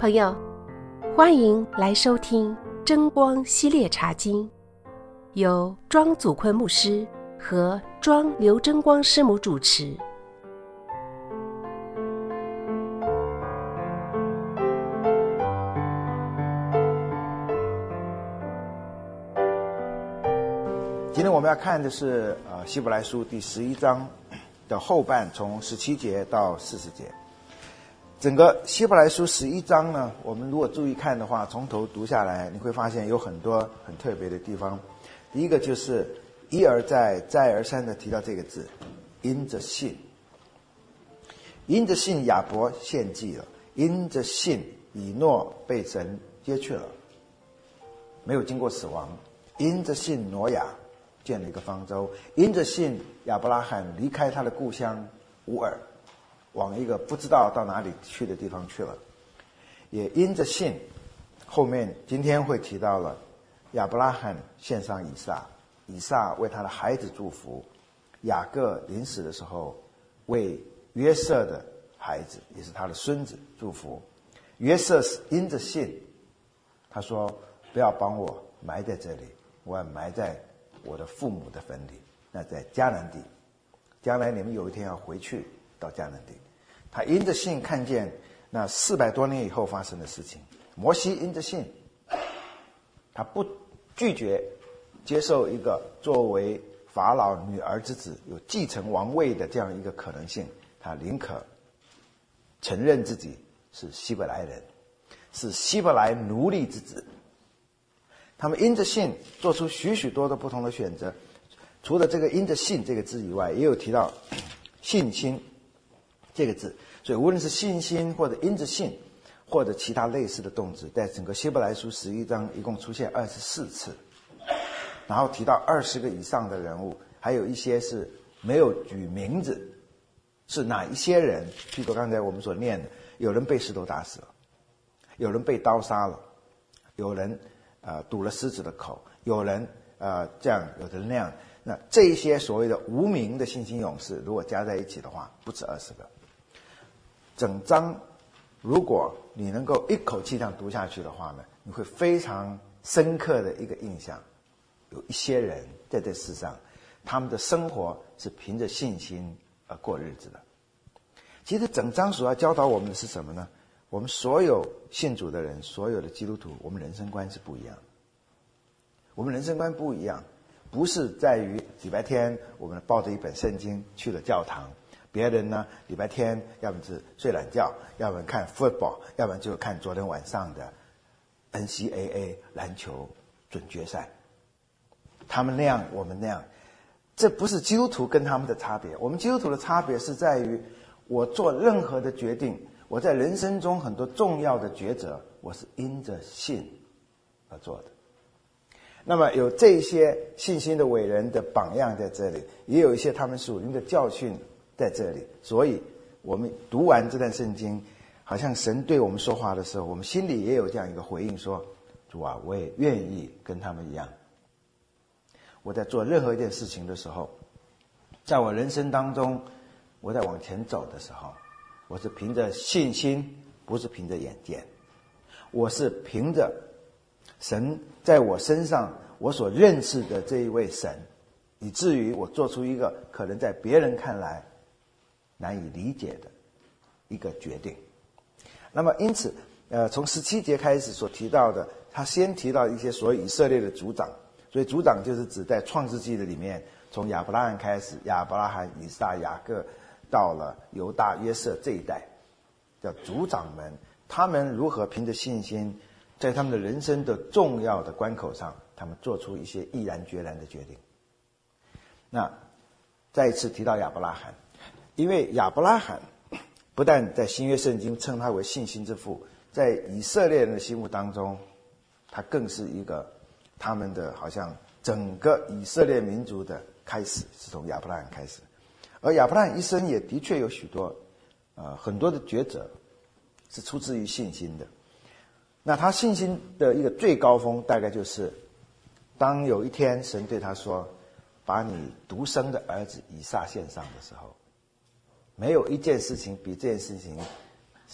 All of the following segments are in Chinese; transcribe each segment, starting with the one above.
朋友，欢迎来收听真光系列茶经，由庄祖坤牧师和庄刘真光师母主持。 今天我们要看的是希伯来书第11章的后半，从17节到40节。整个希伯来书11章呢，我们如果注意看的话，从头读下来，你会发现有很多很特别的地方。第一个就是一而再再而三的提到这个字，因着信。因着信亚伯献祭了，因着信以诺被神接去了，没有经过死亡。因着信挪亚建了一个方舟，因着信亚伯拉罕离开他的故乡乌尔，往一个不知道到哪里去的地方去了。也因着信，后面今天会提到了亚伯拉罕献上以撒，以撒为他的孩子祝福，雅各临死的时候为约瑟的孩子，也是他的孙子祝福。约瑟因着信，他说不要帮我埋在这里，我要埋在我的父母的坟里，那在迦南地，将来你们有一天要回去到迦南地。他因着信看见那400多年以后发生的事情。摩西因着信，他不拒绝接受一个作为法老女儿之子有继承王位的这样一个可能性，他宁可承认自己是希伯来人，是希伯来奴隶之子。他们因着信做出许许多多不同的选择。除了这个因着信这个字以外，也有提到信心这个字。所以无论是信心或者因着信或者其他类似的动词，在整个希伯来书11章一共出现24次，然后提到20个以上的人物，还有一些是没有举名字，是哪一些人。譬如刚才我们所念的，有人被石头打死了，有人被刀杀了，有人堵了狮子的口，有人这样，有的人那样。那这一些所谓的无名的信心勇士，如果加在一起的话，不止20个。整章如果你能够一口气这样读下去的话呢，你会非常深刻的一个印象，有一些人在这世上，他们的生活是凭着信心而过日子的。其实整章所要教导我们的是什么呢？我们所有信主的人，所有的基督徒，我们人生观是不一样的。我们人生观不一样，不是在于礼拜天我们抱着一本圣经去了教堂，别人呢礼拜天要么是睡懒觉，要么看 football， 要么就看昨天晚上的 NCAA 篮球准决赛。他们那样，我们那样，这不是基督徒跟他们的差别。我们基督徒的差别是在于，我做任何的决定，我在人生中很多重要的抉择，我是因着信而做的。那么有这些信心的伟人的榜样在这里，也有一些他们属灵的教训在这里。所以我们读完这段圣经，好像神对我们说话的时候，我们心里也有这样一个回应，说主啊，我也愿意跟他们一样。我在做任何一件事情的时候，在我人生当中，我在往前走的时候，我是凭着信心，不是凭着眼见。我是凭着神在我身上我所认识的这一位神，以至于我做出一个可能在别人看来难以理解的一个决定。那么因此从17节开始所提到的，他先提到一些所谓以色列的族长。所以族长就是指在创世纪的里面，从亚伯拉罕开始，亚伯拉罕、以撒、雅各，到了犹大、约瑟这一代，叫族长们，他们如何凭着信心，在他们的人生的重要的关口上，他们做出一些毅然决然的决定。那再一次提到亚伯拉罕，因为亚伯拉罕不但在新约圣经称他为信心之父，在以色列人的心目当中，他更是一个他们的好像整个以色列民族的开始是从亚伯拉罕开始。而亚伯拉罕一生也的确有许多很多的抉择是出自于信心的。那他信心的一个最高峰大概就是当有一天神对他说，把你独生的儿子以撒献上的时候，没有一件事情比这件事情是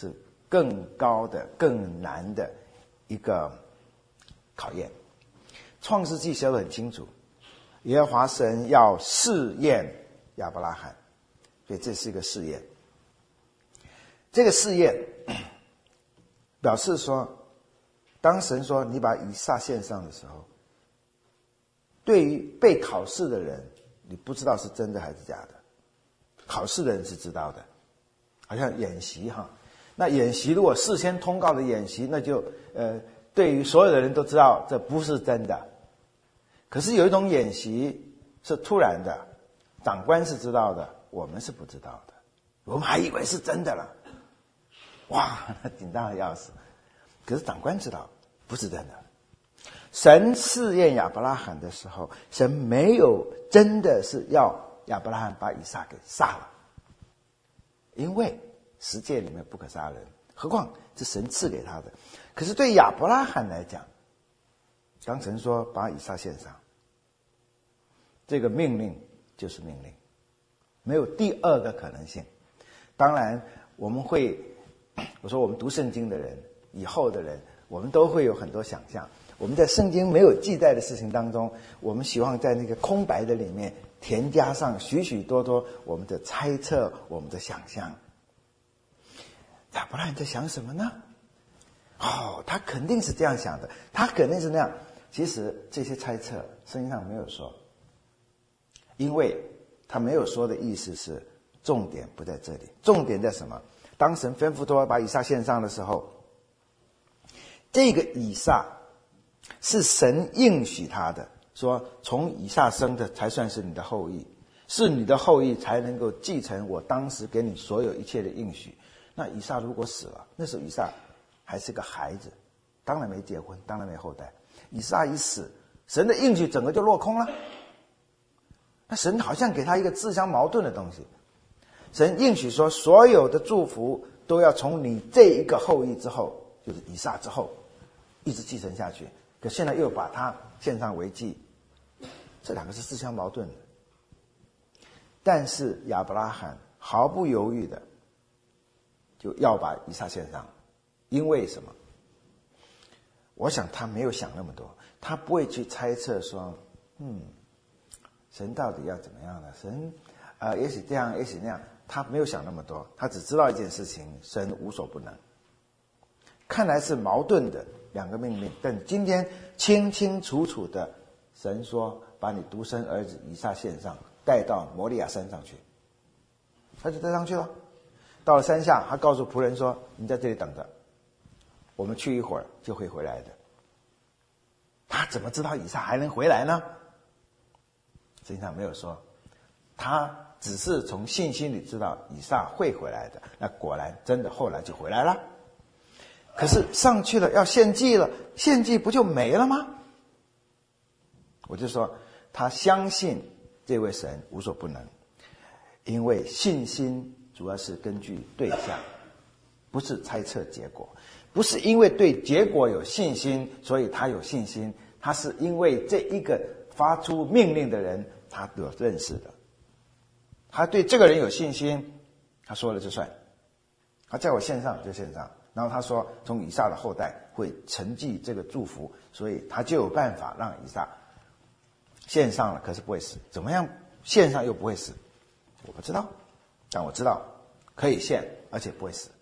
更高的、更难的一个考验。创世纪写得很清楚，耶和华神要试验亚伯拉罕，所以这是一个试验。这个试验表示说，当神说你把以撒献上的时候，对于被考试的人，你不知道是真的还是假的，考试的人是知道的。好像演习哈，那演习如果事先通告的演习，那就对于所有的人都知道这不是真的。可是有一种演习是突然的，长官是知道的，我们是不知道的，我们还以为是真的了，哇，紧张的要死。可是长官知道不是真的。神试验亚伯拉罕的时候，神没有真的是要亚伯拉罕把以撒给杀了，因为十诫里面不可杀人，何况是神赐给他的。可是对亚伯拉罕来讲，当神说把以撒献上，这个命令就是命令，没有第二个可能性。当然我说我们读圣经的人，以后的人，我们都会有很多想象。我们在圣经没有记载的事情当中，我们希望在那个空白的里面填加上许许多多我们的猜测，我们的想象。亚伯拉罕在想什么呢？他肯定是这样想的，他肯定是那样。其实这些猜测圣经上没有说，因为他没有说的意思是重点不在这里。重点在什么？当神吩咐他把以撒献上的时候，这个以撒是神应许他的，说从以撒生的才算是你的后裔，是你的后裔才能够继承我当时给你所有一切的应许。那以撒如果死了，那时候以撒还是个孩子，当然没结婚，当然没后代。以撒一死，神的应许整个就落空了。那神好像给他一个自相矛盾的东西。神应许说所有的祝福都要从你这一个后裔之后，就是以撒之后一直继承下去，可现在又把他献上为祭，这两个是自相矛盾的。但是亚伯拉罕毫不犹豫的就要把以撒献上，因为什么？我想他没有想那么多，他不会去猜测说神到底要怎么样呢？神也许这样也许那样，他没有想那么多，他只知道一件事情，神无所不能。看来是矛盾的两个命令，但今天清清楚楚的神说把你独生儿子以撒献上，带到摩利亚山上去，他就带上去了。到了山下，他告诉仆人说你在这里等着，我们去一会儿就会回来的。他怎么知道以撒还能回来呢？圣经上没有说，他只是从信心里知道以撒会回来的。那果然真的后来就回来了。可是上去了要献祭了，献祭不就没了吗？我就说他相信这位神无所不能，因为信心主要是根据对象，不是猜测结果。不是因为对结果有信心所以他有信心，他是因为这一个发出命令的人他有认识的，他对这个人有信心，他说了就算，他在我献上就献上。然后他说从以撒的后代会承继这个祝福，所以他就有办法让以撒献上了，可是不会死。怎么样献上又不会死？我不知道，但我知道可以献，而且不会死。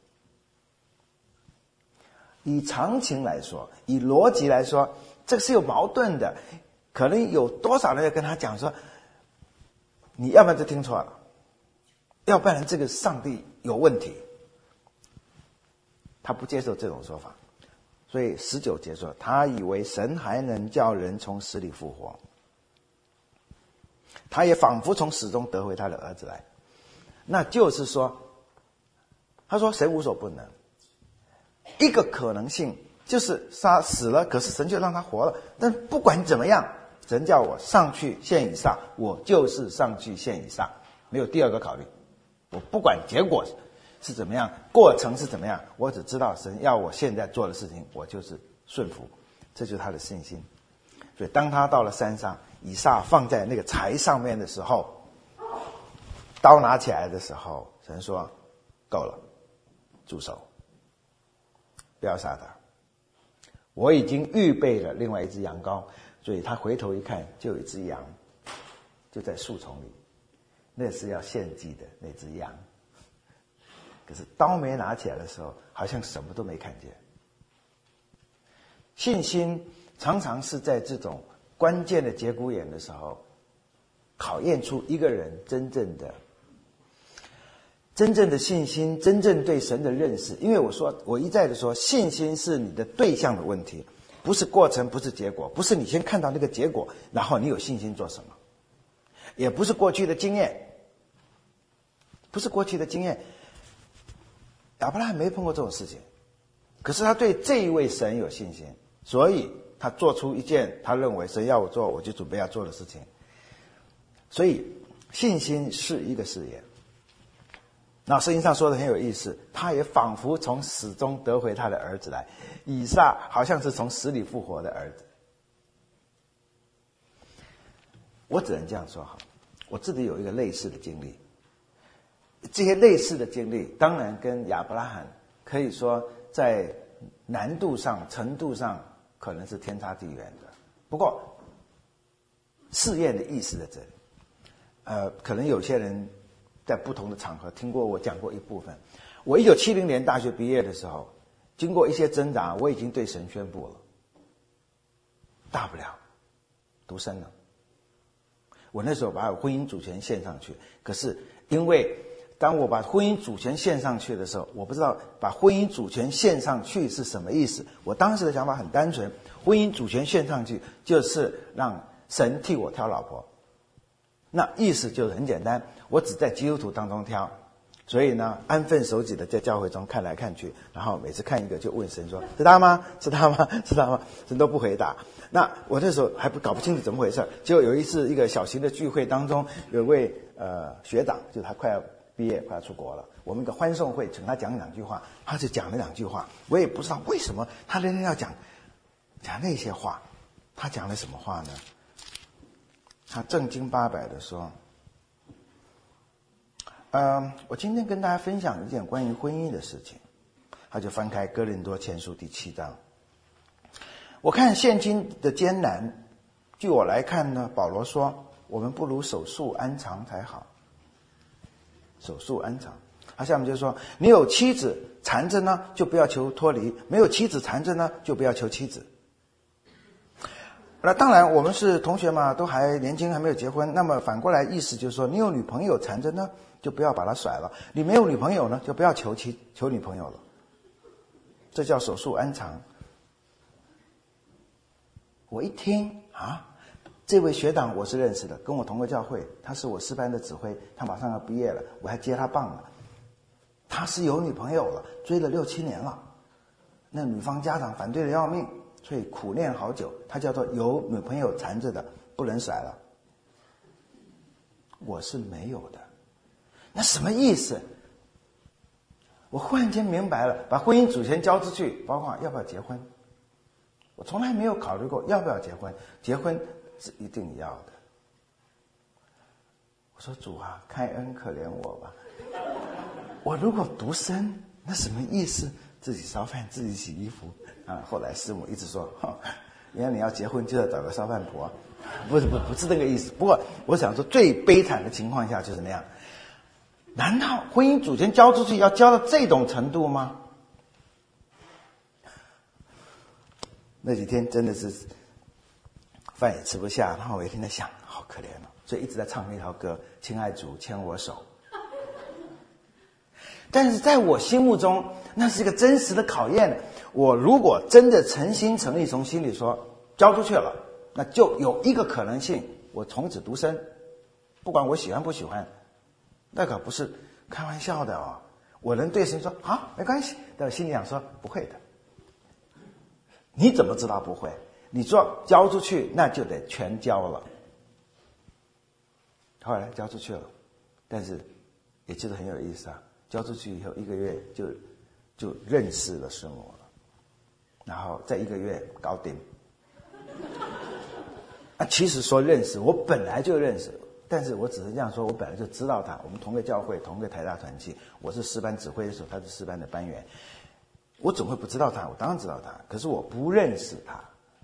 以常情来说，以逻辑来说，这个是有矛盾的。可能有多少人要跟他讲说，你要不然就听错了，要不然这个上帝有问题。他不接受这种说法，所以19节说他以为神还能叫人从死里复活，他也仿佛从死中得回他的儿子来。那就是说，他说神无所不能，一个可能性就是他死了，可是神就让他活了。但不管怎么样，神叫我上去献以撒，我就是上去献以撒，没有第二个考虑。我不管结果是怎么样，过程是怎么样，我只知道神要我现在做的事情，我就是顺服，这就是他的信心。所以当他到了山上，以撒放在那个柴上面的时候，刀拿起来的时候，神说够了，住手。 不要杀他。我已经预备了另外一只羊羔，所以他回头一看，就有一只羊，就在树丛里，那是要献祭的那只羊。可是刀没拿起来的时候，好像什么都没看见。信心常常是在这种关键的节骨眼的时候，考验出一个人真正的信心，真正对神的认识。因为我一再的说，信心是你的对象的问题，不是过程，不是结果，不是你先看到那个结果，然后你有信心做什么，也不是过去的经验，不是过去的经验。亚伯拉罕没碰过这种事情，可是他对这一位神有信心，所以他做出一件他认为神要我做，我就准备要做的事情。所以信心是一个试验。那圣经上说的很有意思，他也仿佛从死中得回他的儿子来，以撒好像是从死里复活的儿子。我只能这样说好，我自己有一个类似的经历，这些类似的经历当然跟亚伯拉罕可以说在难度上程度上可能是天差地远的，不过试验的意思在这里。可能有些人在不同的场合听过我讲过一部分。我1970年大学毕业的时候，经过一些挣扎，我已经对神宣布了，大不了独身了。我那时候把婚姻主权献上去，可是因为当我把婚姻主权献上去的时候，我不知道把婚姻主权献上去是什么意思。我当时的想法很单纯，婚姻主权献上去就是让神替我挑老婆。那意思就是很简单，我只在基督徒当中挑，所以呢，安分守己的在教会中看来看去，然后每次看一个就问神说：“是他吗？是他吗？是他吗？”神都不回答。那我那时候还搞不清楚怎么回事，结果有一次一个小型的聚会当中，有位学长，就是他快要毕业，快要出国了，我们一个欢送会请他讲2句话，他就讲了2句话，我也不知道为什么他那天要讲那些话。他讲了什么话呢？他正经八百的说，我今天跟大家分享一件关于婚姻的事情。他就翻开哥林多前书第7章。我看现今的艰难，据我来看呢，保罗说我们不如守束安常才好。守束安常。他下面就说，你有妻子缠着呢，就不要求脱离；没有妻子缠着呢，就不要求妻子。那当然我们是同学嘛，都还年轻，还没有结婚，那么反过来意思就是说，你有女朋友缠着呢，就不要把她甩了；你没有女朋友呢，就不要求女朋友了。这叫守束安常。我一听啊，这位学长我是认识的，跟我同个教会，他是我师班的指挥，他马上要毕业了，我还接他棒了。他是有女朋友了，追了6、7年了，那女方家长反对的要命，所以苦练好久。他叫做有女朋友缠着的，不能甩了。我是没有的，那什么意思？我忽然间明白了，把婚姻主权交出去，包括要不要结婚。我从来没有考虑过要不要结婚，结婚是一定要的。我说主啊，开恩可怜我吧。我如果独身，那什么意思？自己烧饭，自己洗衣服啊。后来师母一直说，原来你要结婚就要找个烧饭婆，不是那个意思。不过我想说，最悲惨的情况下就是那样。难道婚姻主权交出去要交到这种程度吗？那几天真的是饭也吃不下，然后我一天在想，好可怜哦，所以一直在唱那条歌，亲爱主牵我手。但是在我心目中，那是一个真实的考验。我如果真的诚心诚意从心里说交出去了，那就有一个可能性，我从此独身，不管我喜欢不喜欢。那可不是开玩笑的哦。我能对神说好没关系，但我心里想说不会的。你怎么知道不会？你说交出去，那就得全交了。后来交出去了，但是也就是很有意思啊。交出去以后1个月就认识了师母了，然后在1个月搞定。其实说认识，我本来就认识，但是我只是这样说，我本来就知道他，我们同个教会，同个台大团契，我是师班指挥的时候，他是师班的班员。 我怎么会不知道他？我当然知道他，可是我不认识他。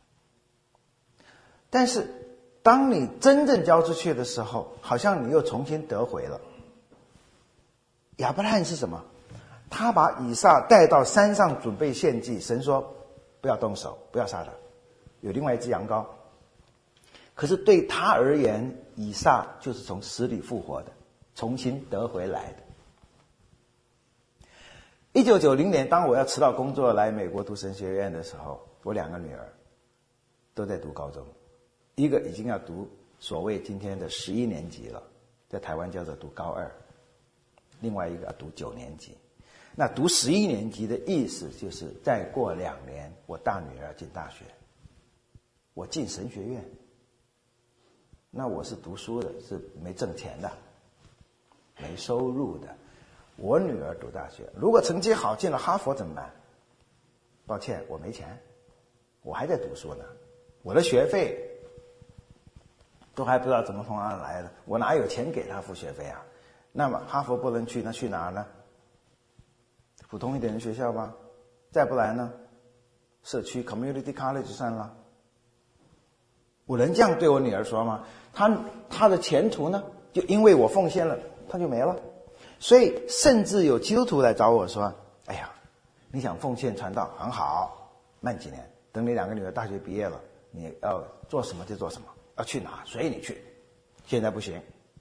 但是当你真正交出去的时候，好像你又重新得回了。亚伯拉罕是什么？他把以撒带到山上准备献祭，神说不要动手，不要杀他，有另外一只羊羔。可是对他而言，以撒就是从死里复活的，重新得回来的。1990年，当我要辞掉工作来美国读神学院的时候，我2个女儿都在读高中，一个已经要读所谓今天的11年级了，在台湾叫做读高2，另外一个要读9年级。那读11年级的意思就是再过2年，我大女儿进大学，我进神学院。那我是读书的，是没挣钱的，没收入的。我女儿读大学，如果成绩好进了哈佛怎么办？抱歉，我没钱，我还在读书呢，我的学费都还不知道怎么从哪来的，我哪有钱给她付学费啊？那么哈佛不能去，那去哪儿呢？普通一点的学校吧，再不然呢，社区 community college 算了。我能这样对我女儿说吗？她的前途呢，就因为我奉献了，她就没了。所以甚至有基督徒来找我说，哎呀，你想奉献传道很好，慢几年，等你2个女儿大学毕业了，你要做什么就做什么，要去哪随你去，现在不行。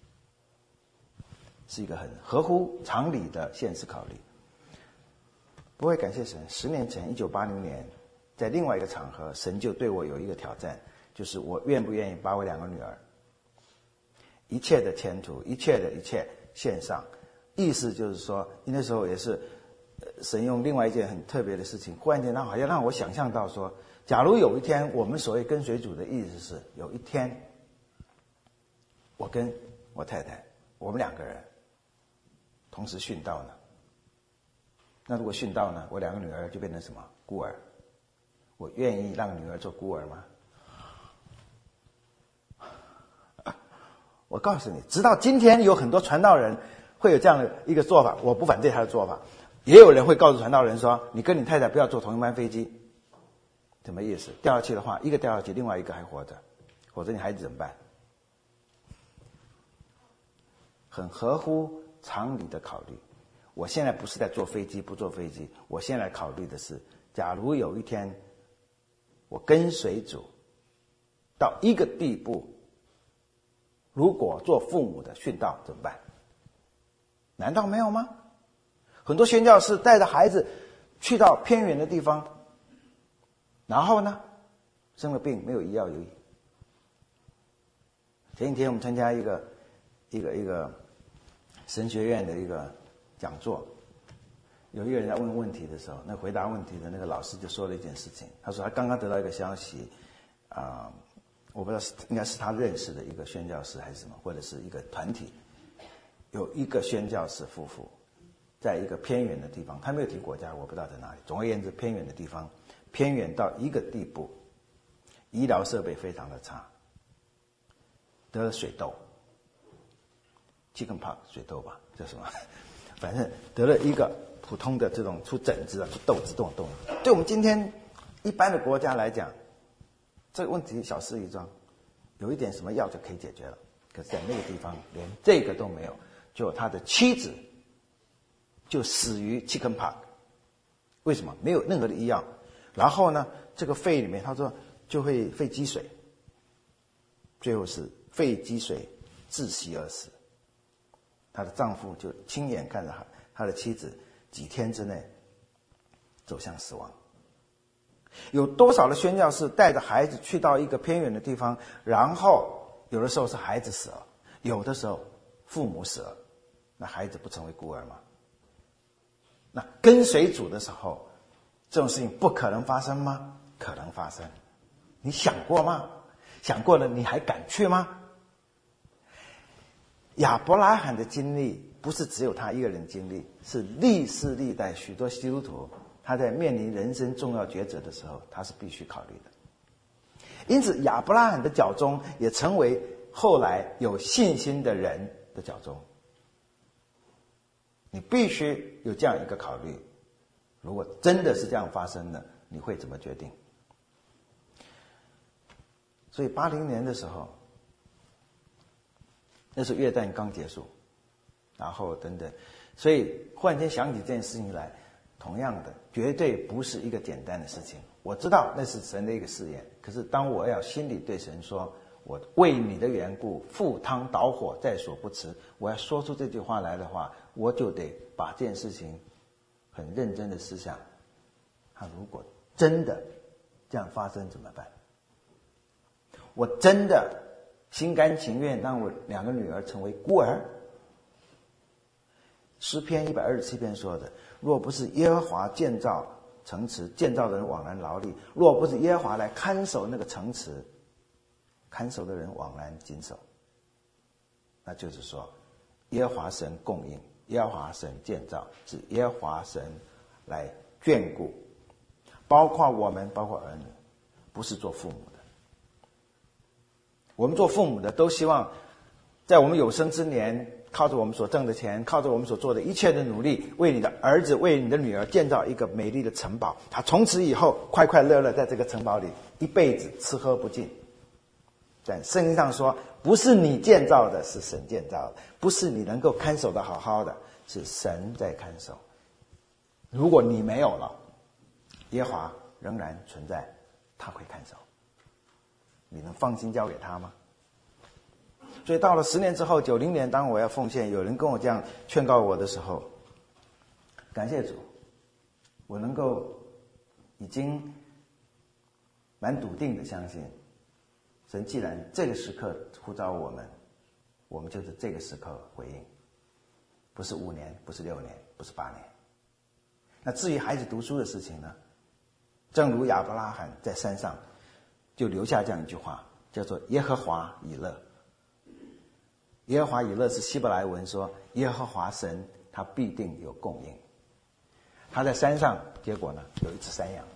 是一个很合乎常理的现实考虑。不会感谢神，10年前1980年在另外一个场合，神就对我有一个挑战，就是我愿不愿意把我2个女儿一切的前途，一切献上。意思就是说，那时候也是神用另外一件很特别的事情，忽然间好像让我想象到说，假如有一天我们所谓跟随主的意思是，有一天我跟我太太，我们2个人同时殉道呢？那如果殉道呢，我2个女儿就变成什么？孤儿。我愿意让女儿做孤儿吗？我告诉你，直到今天有很多传道人会有这样的一个做法，我不反对他的做法。也有人会告诉传道人说，你跟你太太不要坐同一班飞机。什么意思？掉下去的话，一个掉下去，另外一个还活着，否则你孩子怎么办？很合乎常理的考虑。我现在不是在坐飞机不坐飞机，我现在考虑的是，假如有一天我跟随主到一个地步，如果做父母的殉道怎么办？难道没有吗？很多宣教士带着孩子去到偏远的地方，然后呢生了病没有医药有医。前几天我们参加一个神学院的一个讲座，有一个人在问问题的时候，那回答问题的那个老师就说了一件事情。他说他刚刚得到一个消息，我不知道是应该是他认识的一个宣教士还是什么，或者是一个团体，有一个宣教士夫妇在一个偏远的地方，他没有提国家，我不知道在哪里。总而言之，偏远的地方，偏远到一个地步，医疗设备非常的差，得了水痘 ，chickenpox 水痘吧，叫什么？反正得了一个普通的这种出疹子啊、出痘子这种东西。对我们今天一般的国家来讲，这个问题小事一桩，有一点什么药就可以解决了。可是在那个地方连这个都没有，就他的妻子就死于 chickenpox。为什么？没有任何的医药。然后呢，这个肺里面他说就会肺积水，最后是肺积水窒息而死。她的丈夫就亲眼看着他的妻子几天之内走向死亡。有多少的宣教士带着孩子去到一个偏远的地方，然后有的时候是孩子死了，有的时候父母死了，那孩子不成为孤儿吗？那跟随主的时候，这种事情不可能发生吗？可能发生。你想过吗？想过了，你还敢去吗？亚伯拉罕的经历不是只有他一个人经历，是历世历代许多基督徒他在面临人生重要抉择的时候，他是必须考虑的。因此亚伯拉罕的脚踪也成为后来有信心的人的脚踪。你必须有这样一个考虑， 如果真的是这样发生的，你会怎么决定？所以80年的时候，那时候越战刚结束，然后等等，所以忽然间想起这件事情来，同样的，绝对不是一个简单的事情。我知道那是神的一个试验，可是当我要心里对神说，我为你的缘故赴汤蹈火在所不辞，我要说出这句话来的话，我就得把这件事情很认真的思想，他如果真的这样发生怎么办？我真的心甘情愿让我2个女儿成为孤儿？诗篇127篇说的，若不是耶和华建造城池，建造的人枉然劳力；若不是耶和华来看守那个城池，看守的人枉然谨守。那就是说，耶和华神供应，耶和华神建造，是耶和华神来眷顾，包括我们，包括儿女，不是做父母的。我们做父母的都希望在我们有生之年，靠着我们所挣的钱，靠着我们所做的一切的努力，为你的儿子，为你的女儿建造一个美丽的城堡，他从此以后快快乐乐在这个城堡里一辈子吃喝不尽。但圣经上说，不是你建造的，是神建造的，不是你能够看守的好好的，是神在看守。如果你没有了，耶和华仍然存在，他会看守，你能放心交给他吗？所以到了10年之后，90年，当我要奉献，有人跟我这样劝告我的时候，感谢主，我能够已经蛮笃定的相信，神既然这个时刻呼召我们，我们就是这个时刻回应，不是5年，不是6年，不是8年。那至于孩子读书的事情呢，正如亚伯拉罕在山上就留下这样一句话，叫做耶和华以勒。耶和华以勒是希伯来文说耶和华神他必定有供应。他在山上，结果呢有一只山羊。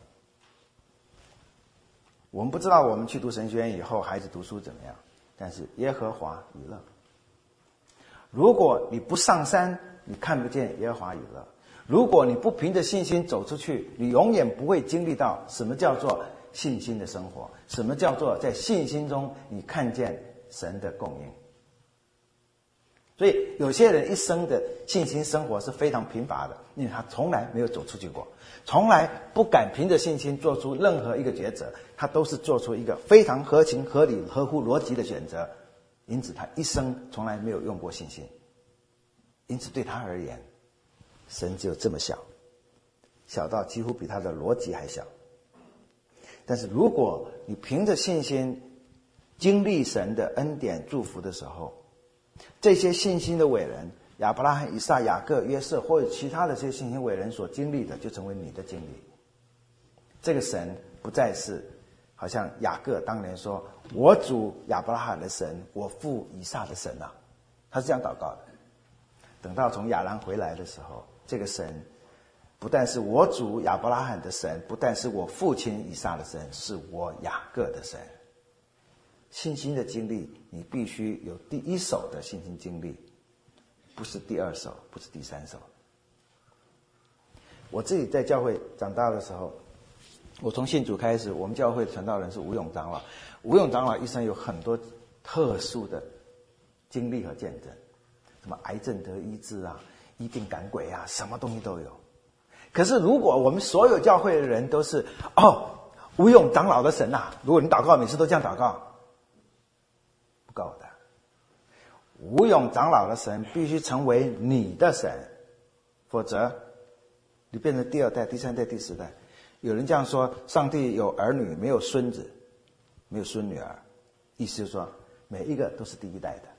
我们不知道我们去读神学院以后孩子读书怎么样，但是耶和华以勒，如果你不上山，你看不见耶和华以勒。如果你不凭着信心走出去，你永远不会经历到什么叫做信心的生活，什么叫做在信心中你看见神的供应。所以有些人一生的信心生活是非常贫乏的，因为他从来没有走出去过，从来不敢凭着信心做出任何一个抉择，他都是做出一个非常合情合理合乎逻辑的选择，因此他一生从来没有用过信心。因此对他而言，神只有这么小，小到几乎比他的逻辑还小。但是如果你凭着信心经历神的恩典祝福的时候，这些信心的伟人，亚伯拉罕、以撒、雅各、约瑟，或者其他的这些信心伟人所经历的，就成为你的经历。这个神不再是好像雅各当年说，我主亚伯拉罕的神，我父以撒的神啊，他是这样祷告的。等到从亚兰回来的时候，这个神不但是我主亚伯拉罕的神，不但是我父亲以撒的神，是我雅各的神。信心的经历，你必须有第一手的信心经历，不是第2手，不是第3手。我自己在教会长大的时候，我从信主开始，我们教会的传道人是吴永长老。吴永长老一生有很多特殊的经历和见证，什么癌症得医治啊，医病赶鬼啊，什么东西都有。可是如果我们所有教会的人都是吴永长老的神啊，如果你祷告每次都这样祷告，不够的。吴永长老的神必须成为你的神，否则你变成第2代、第3代、第10代。有人这样说，上帝有儿女没有孙子，没有孙女儿，意思就是说每一个都是第1代的。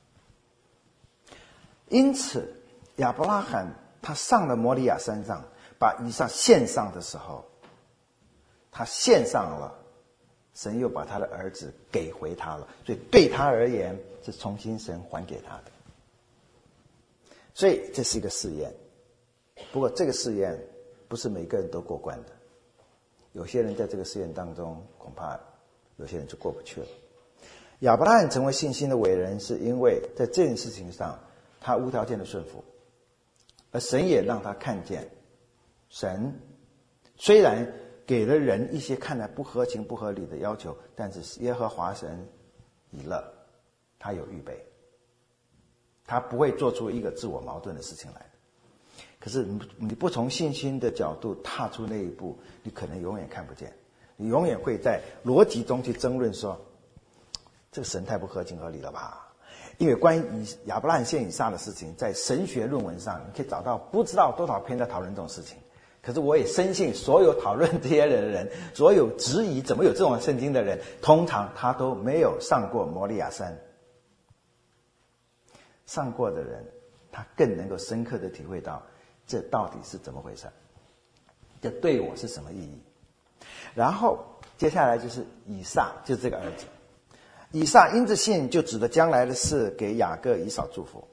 因此亚伯拉罕他上了摩利亚山上，把以撒献上的时候，他献上了，神又把他的儿子给回他了，所以对他而言是重新神还给他的。所以这是一个试验，不过这个试验不是每个人都过关的，有些人在这个试验当中恐怕有些人就过不去了。亚伯拉罕成为信心的伟人，是因为在这件事情上他无条件的顺服，而神也让他看见神虽然给了人一些看来不合情不合理的要求，但是耶和华神已乐，他有预备，他不会做出一个自我矛盾的事情来。可是你不从信心的角度踏出那一步，你可能永远看不见，你永远会在逻辑中去争论说，这个神太不合情合理了吧？因为关于亚伯拉罕献以撒的事情，在神学论文上你可以找到不知道多少篇在讨论这种事情。可是我也深信，所有讨论这些人的人，所有质疑怎么有这种圣经的人，通常他都没有上过摩利亚山。上过的人，他更能够深刻的体会到这到底是怎么回事，这对我是什么意义。然后接下来就是以撒，就是这个儿子。以撒因着信就指着将来的事给雅各以扫祝福。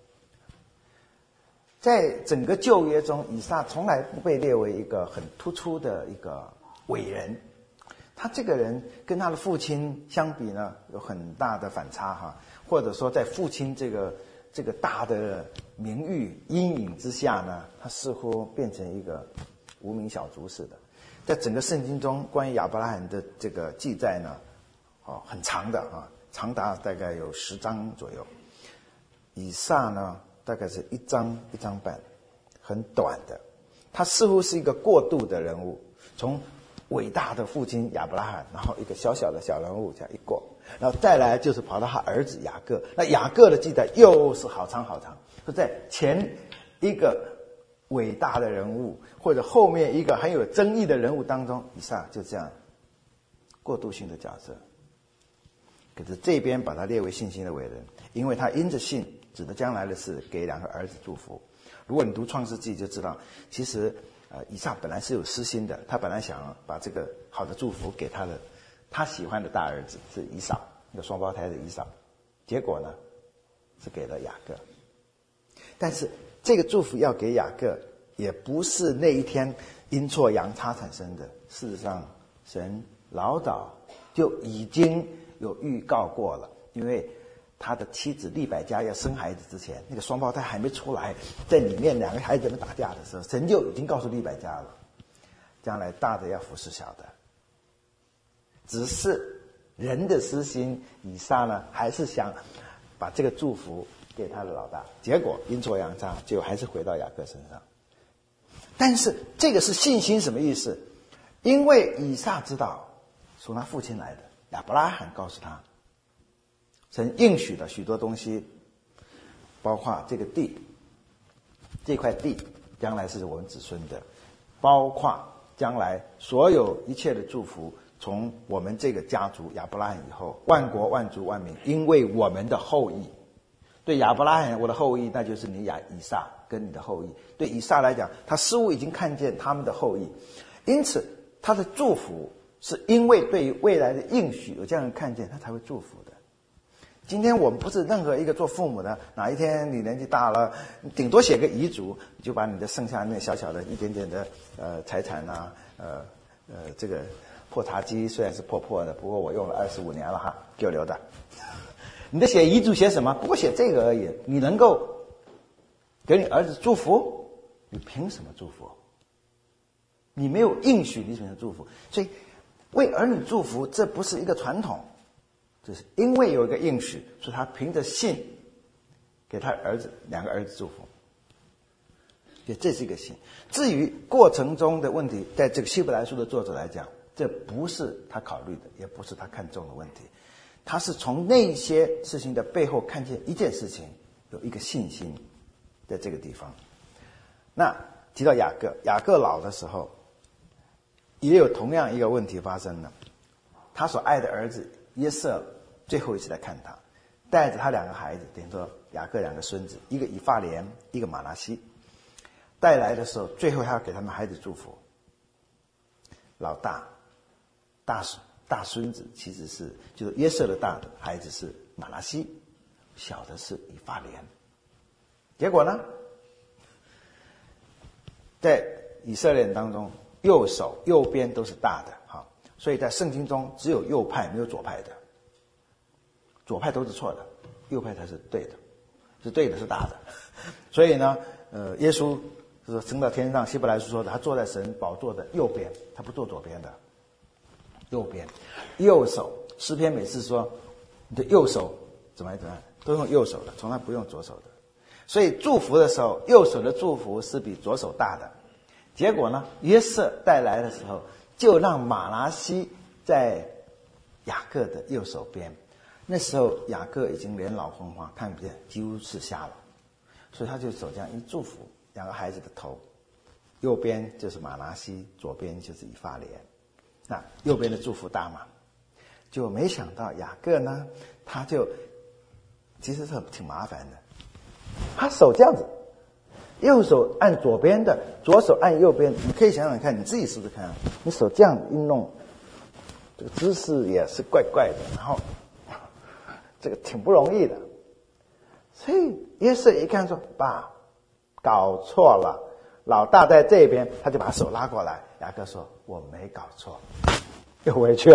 在整个旧约中，以撒从来不被列为一个很突出的一个伟人，他这个人跟他的父亲相比呢，有很大的反差哈，或者说在父亲这个大的名誉阴影之下呢，他似乎变成一个无名小卒似的。在整个圣经中，关于亚伯拉罕的这个记载呢，很长的啊，长达大概有10章左右。以撒呢，大概是1章1章半，很短的。他似乎是一个过渡的人物，从伟大的父亲亚伯拉罕，然后一个小小的小人物这样一过，然后再来就是跑到他儿子雅各。那雅各的记载又是好长好长，就在前一个伟大的人物或者后面一个很有争议的人物当中，以撒就这样过渡性的角色。可是这边把他列为信心的伟人，因为他因着信指着将来的事给2个儿子祝福。如果你读创世纪就知道，其实以撒本来是有私心的，他本来想把这个好的祝福给他喜欢的大儿子是以扫，那个双胞胎的以扫，结果呢是给了雅各。但是这个祝福要给雅各，也不是那一天阴错阳差产生的，事实上神老早就已经有预告过了。因为他的妻子利百加要生孩子之前，那个双胞胎还没出来，在里面2个孩子们打架的时候，神就已经告诉利百加了，将来大的要服侍小的。只是人的私心，以撒呢还是想把这个祝福给他的老大，结果阴错阳差，就还是回到雅各身上。但是这个是信心什么意思？因为以撒知道从他父亲来的，亚伯拉罕告诉他，神应许了许多东西，包括这个地，这块地将来是我们子孙的，包括将来所有一切的祝福，从我们这个家族亚伯拉罕以后，万国万族万民，因为我们的后裔。对亚伯拉罕，我的后裔，那就是你以撒跟你的后裔。对以撒来讲，他似乎已经看见他们的后裔，因此他的祝福是因为对于未来的应许有这样的看见，他才会祝福的。今天我们不是任何一个做父母的，哪一天你年纪大了，你顶多写个遗嘱，你就把你的剩下那小小的一点点的财产啊，这个破茶几虽然是破的，不过我用了25年了哈，给我留的。你的写遗嘱写什么？不过写这个而已。你能够给你儿子祝福，你凭什么祝福？你没有应许，你怎么祝福？所以为儿女祝福，这不是一个传统，就是因为有一个应许，所以他凭着信给他儿子2个儿子祝福。这是一个信。至于过程中的问题，在这个希伯来书的作者来讲，这不是他考虑的，也不是他看重的问题。他是从那些事情的背后看见一件事情，有一个信心在这个地方。那提到雅各，雅各老的时候也有同样一个问题发生了。他所爱的儿子约瑟最后一次来看他，带着他2个孩子，等于说雅各2个孙子，一个以法莲，一个马拿西，带来的时候，最后还要给他们孩子祝福。老大孙子其实是就是约瑟的大的孩子是马拿西，小的是以法莲。结果呢，在以色列人当中，右边都是大的哈，所以在圣经中只有右派没有左派的，左派都是错的，右派才是对的，是对的，是大的。所以呢，耶稣就是说升到天上。希伯来书说的，他坐在神宝座的右边，他不坐左边的，右边，右手。诗篇每次说你的右手怎么样，都用右手的，从来不用左手的。所以祝福的时候，右手的祝福是比左手大的。结果呢，约瑟带来的时候，就让马拿西在雅各的右手边。那时候雅各已经年老昏花，看不见，几乎是瞎了，所以他就手这样一祝福两个孩子的头，右边就是马拿西，左边就是以法莲。那右边的祝福大吗？就没想到雅各呢，他就其实是挺麻烦的，他手这样子，右手按左边的，左手按右边。你可以想想看，你自己试试看，你手这样一弄，这个姿势也是怪怪的，然后这个挺不容易的。所以约瑟一看说：“爸，搞错了，老大在这边。”他就把手拉过来。雅各说：“我没搞错。”又回去了。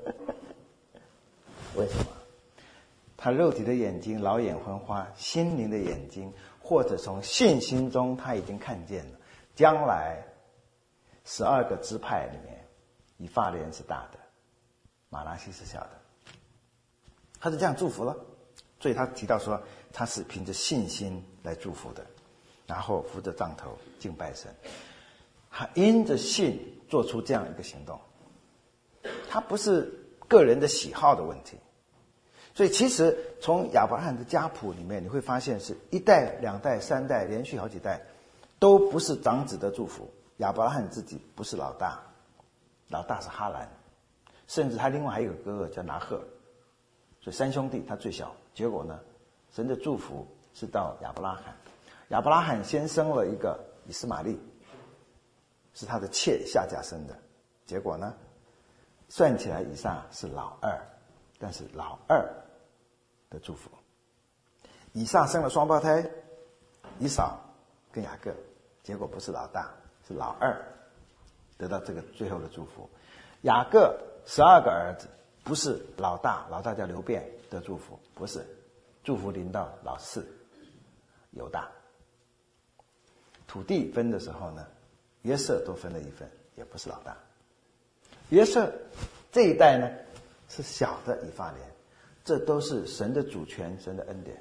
为什么？他肉体的眼睛老眼昏花，心灵的眼睛，或者从信心中他已经看见了，将来12个支派里面，以法莲是大的，马拿西是小的。他是这样祝福了，所以他提到说他是凭着信心来祝福的，然后扶着杖头敬拜神。他因着信做出这样一个行动，他不是个人的喜好的问题。所以其实从亚伯拉罕的家谱里面，你会发现是1代、2代、3代，连续好几代都不是长子的祝福。亚伯拉罕自己不是老大，老大是哈兰，甚至他另外还有一个哥哥叫拿鹤，所以3兄弟他最小。结果呢，神的祝福是到亚伯拉罕。亚伯拉罕先生了一个以斯玛利，是他的妾夏甲生的。结果呢，算起来以撒是老二，但是老二的祝福。以撒生了双胞胎，以扫跟雅各，结果不是老大，是老二得到这个最后的祝福。雅各12个儿子，不是老大，老大叫流便得祝福，不是，祝福临到老四犹大。土地分的时候呢，约瑟多分了一份，也不是老大。约瑟这一代呢是小的以法莲，这都是神的主权，神的恩典。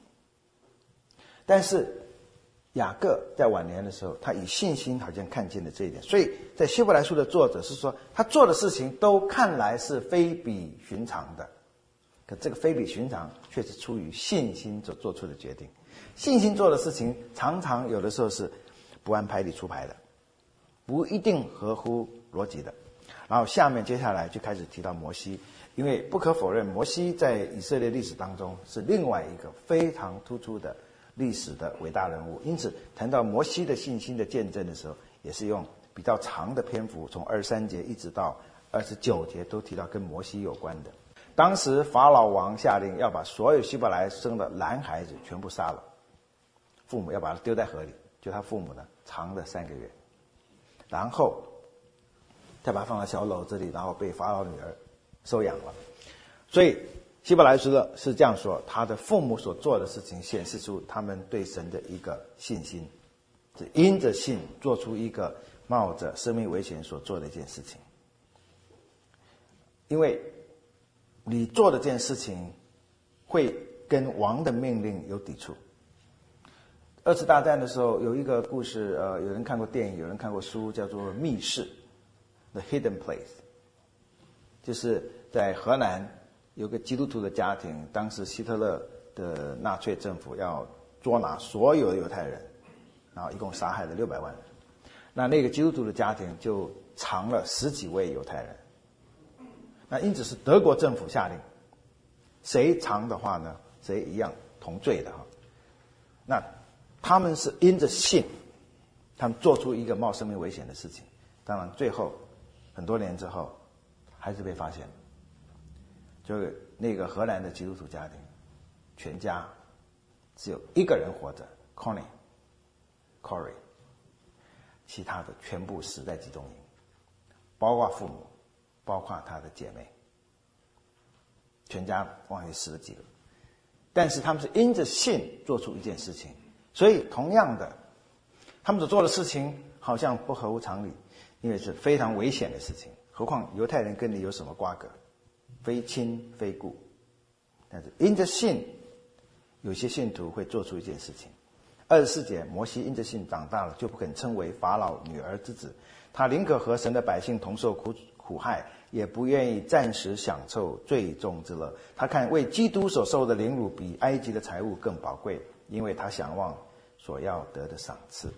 但是雅各在晚年的时候，他以信心好像看见了这一点，所以在希伯来书的作者是说，他做的事情都看来是非比寻常的，可这个非比寻常却是出于信心所做出的决定。信心做的事情常常有的时候是不按牌理出牌的，不一定合乎逻辑的。然后接下来就开始提到摩西，因为不可否认，摩西在以色列历史当中是另外一个非常突出的历史的伟大人物。因此谈到摩西的信心的见证的时候，也是用比较长的篇幅，从23节一直到29节都提到跟摩西有关的。当时法老王下令要把所有希伯来生的男孩子全部杀了，父母要把他丢在河里，就他父母呢长了3个月，然后再把他放到小篓子里，然后被法老女儿收养了。所以希伯来书是这样说，他的父母所做的事情显示出他们对神的一个信心，是因着信做出一个冒着生命危险所做的一件事情。因为你做的这件事情会跟王的命令有抵触。2次大战的时候有一个故事，有人看过电影，有人看过书，叫做《密室》The Hidden Place， 就是在荷兰有个基督徒的家庭，当时希特勒的纳粹政府要捉拿所有的犹太人，然后一共杀害了600万人。那个基督徒的家庭就藏了10几位犹太人。那因此是德国政府下令，谁藏的话呢，谁一样同罪的哈。那他们是因着信，他们做出一个冒生命危险的事情，当然最后很多年之后还是被发现。就是那个荷兰的基督徒家庭，全家只有1个人活着 Corey， 其他的全部死在集中营，包括父母，包括他的姐妹，全家往里死了几个。但是他们是因着信做出一件事情，所以同样的， 他们所做的事情好像不合乎常理，因为是非常危险的事情。何况犹太人跟你有什么瓜葛？非亲非故。但是因着信，有些信徒会做出一件事情。24节，摩西因着信长大了，就不肯称为法老女儿之子，他宁可和神的百姓同受苦害，也不愿意暂时享受罪中之乐。他看为基督所受的凌辱比埃及的财物更宝贵，因为他想望所要得的赏赐。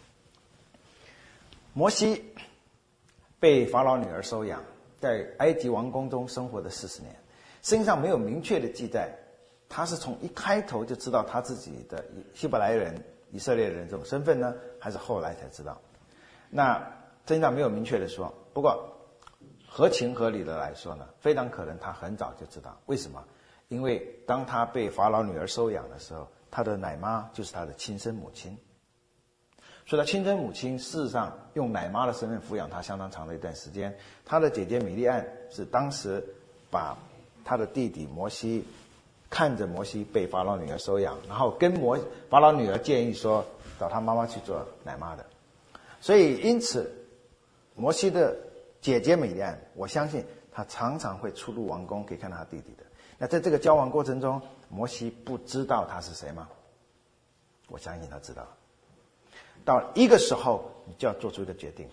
摩西被法老女儿收养，在埃及王宫中生活的40年，圣经上没有明确的记载他是从一开头就知道他自己的希伯来人、以色列人这种身份呢，还是后来才知道？那圣经上没有明确的说，不过合情合理的来说呢，非常可能他很早就知道。为什么？因为当他被法老女儿收养的时候，他的奶妈就是他的亲生母亲。所以他亲生母亲事实上用奶妈的身份抚养他相当长的一段时间。他的姐姐米利暗是当时把他的弟弟摩西看着摩西被法老女儿收养，然后跟法老女儿建议说找他妈妈去做奶妈的。所以因此摩西的姐姐米利暗，我相信她常常会出入王宫，可以看到他弟弟的。那在这个交往过程中，摩西不知道他是谁吗？我相信他知道。到一个时候，你就要做出一个决定，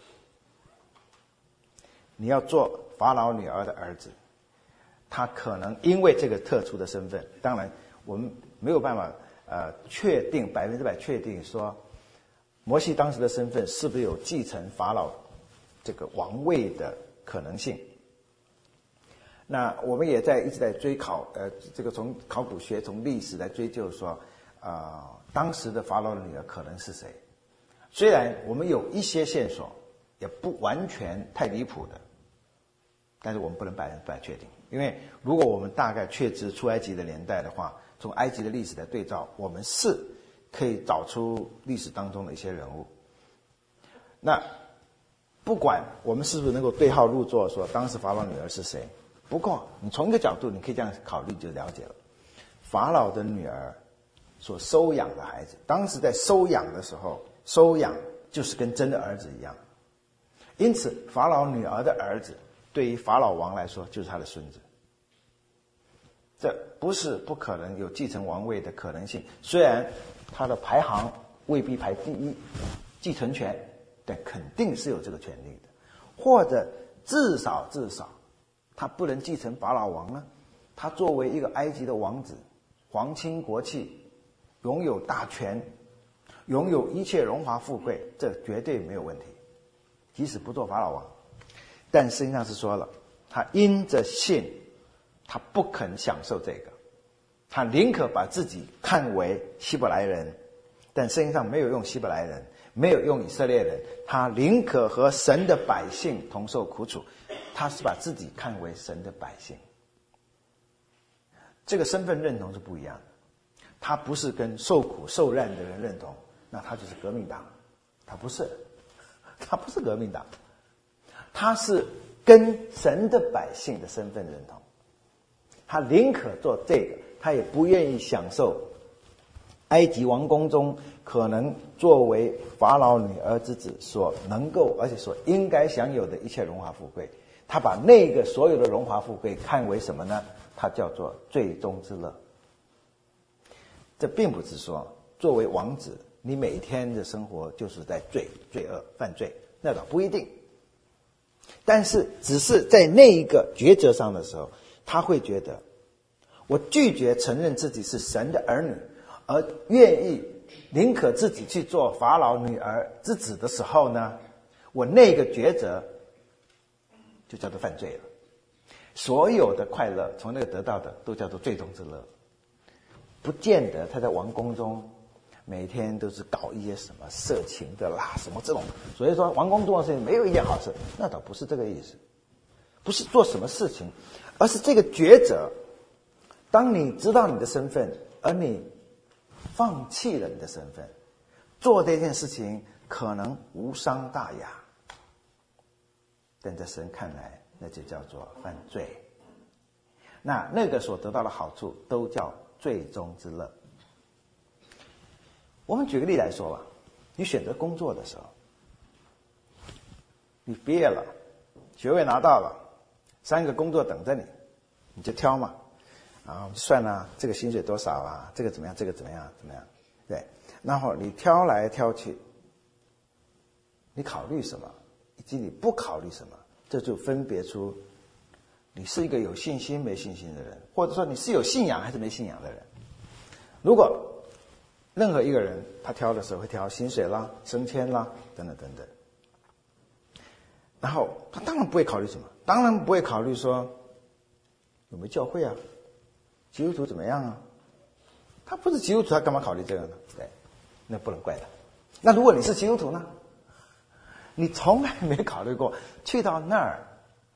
你要做法老女儿的儿子。他可能因为这个特殊的身份，当然我们没有办法确定100%确定说摩西当时的身份是不是有继承法老这个王位的可能性。那我们也一直在追考这个从考古学从历史来追究说当时的法老的女儿可能是谁。虽然我们有一些线索，也不完全太离谱的，但是我们不能100%确定。因为如果我们大概确知出埃及的年代的话，从埃及的历史来对照，我们是可以找出历史当中的一些人物。那不管我们是不是能够对号入座说当时法老女儿是谁，不过你从一个角度你可以这样考虑就了解了。法老的女儿所收养的孩子，当时在收养的时候，收养就是跟真的儿子一样。因此法老女儿的儿子对于法老王来说就是他的孙子。这不是不可能有继承王位的可能性，虽然他的排行未必排第一，继承权，但肯定是有这个权利的。或者至少他不能继承法老王呢，他作为一个埃及的王子，皇亲国戚，拥有大权，拥有一切荣华富贵，这绝对没有问题，即使不做法老王。但圣经上是说了，他因着信，他不肯享受这个，他宁可把自己看为希伯来人，但圣经上没有用希伯来人，没有用以色列人，他宁可和神的百姓同受苦楚，他是把自己看为神的百姓。这个身份认同是不一样的，他不是跟受苦受难的人认同，那他就是革命党。他不是革命党，他是跟神的百姓的身份认同。他宁可做这个，他也不愿意享受埃及王宫中可能作为法老女儿之子所能够而且所应该享有的一切荣华富贵。他把那个所有的荣华富贵看为什么呢？他叫做罪中之乐。这并不是说作为王子你每天的生活就是在罪恶犯罪，那倒不一定。但是只是在那一个抉择上的时候，他会觉得我拒绝承认自己是神的儿女，而愿意宁可自己去做法老女儿之子的时候呢，我那个抉择就叫做犯罪了。所有的快乐从那个得到的都叫做罪中之乐。不见得他在王宫中每天都是搞一些什么色情的啦，什么这种，所以说王宫中的事情没有一件好事，那倒不是这个意思。不是做什么事情，而是这个抉择。当你知道你的身份，而你放弃了你的身份，做这件事情可能无伤大雅，但在神看来那就叫做犯罪。那个所得到的好处都叫罪中之乐。我们举个例来说吧， 你选择工作的时候，你毕业了，学位拿到了，3个工作等着你，你就挑嘛，啊，算啊，这个薪水多少啊，这个怎么样，这个怎么样，怎么样，对，然后你挑来挑去，你考虑什么，以及你不考虑什么，这就分别出你是一个有信心没信心的人，或者说你是有信仰还是没信仰的人。如果任何一个人他挑的时候会挑薪水啦、升迁啦等等等等，然后他当然不会考虑什么，当然不会考虑说有没有教会啊，基督徒怎么样啊，他不是基督徒他干嘛考虑这个呢？对，那不能怪他。那如果你是基督徒呢，你从来没考虑过去到那儿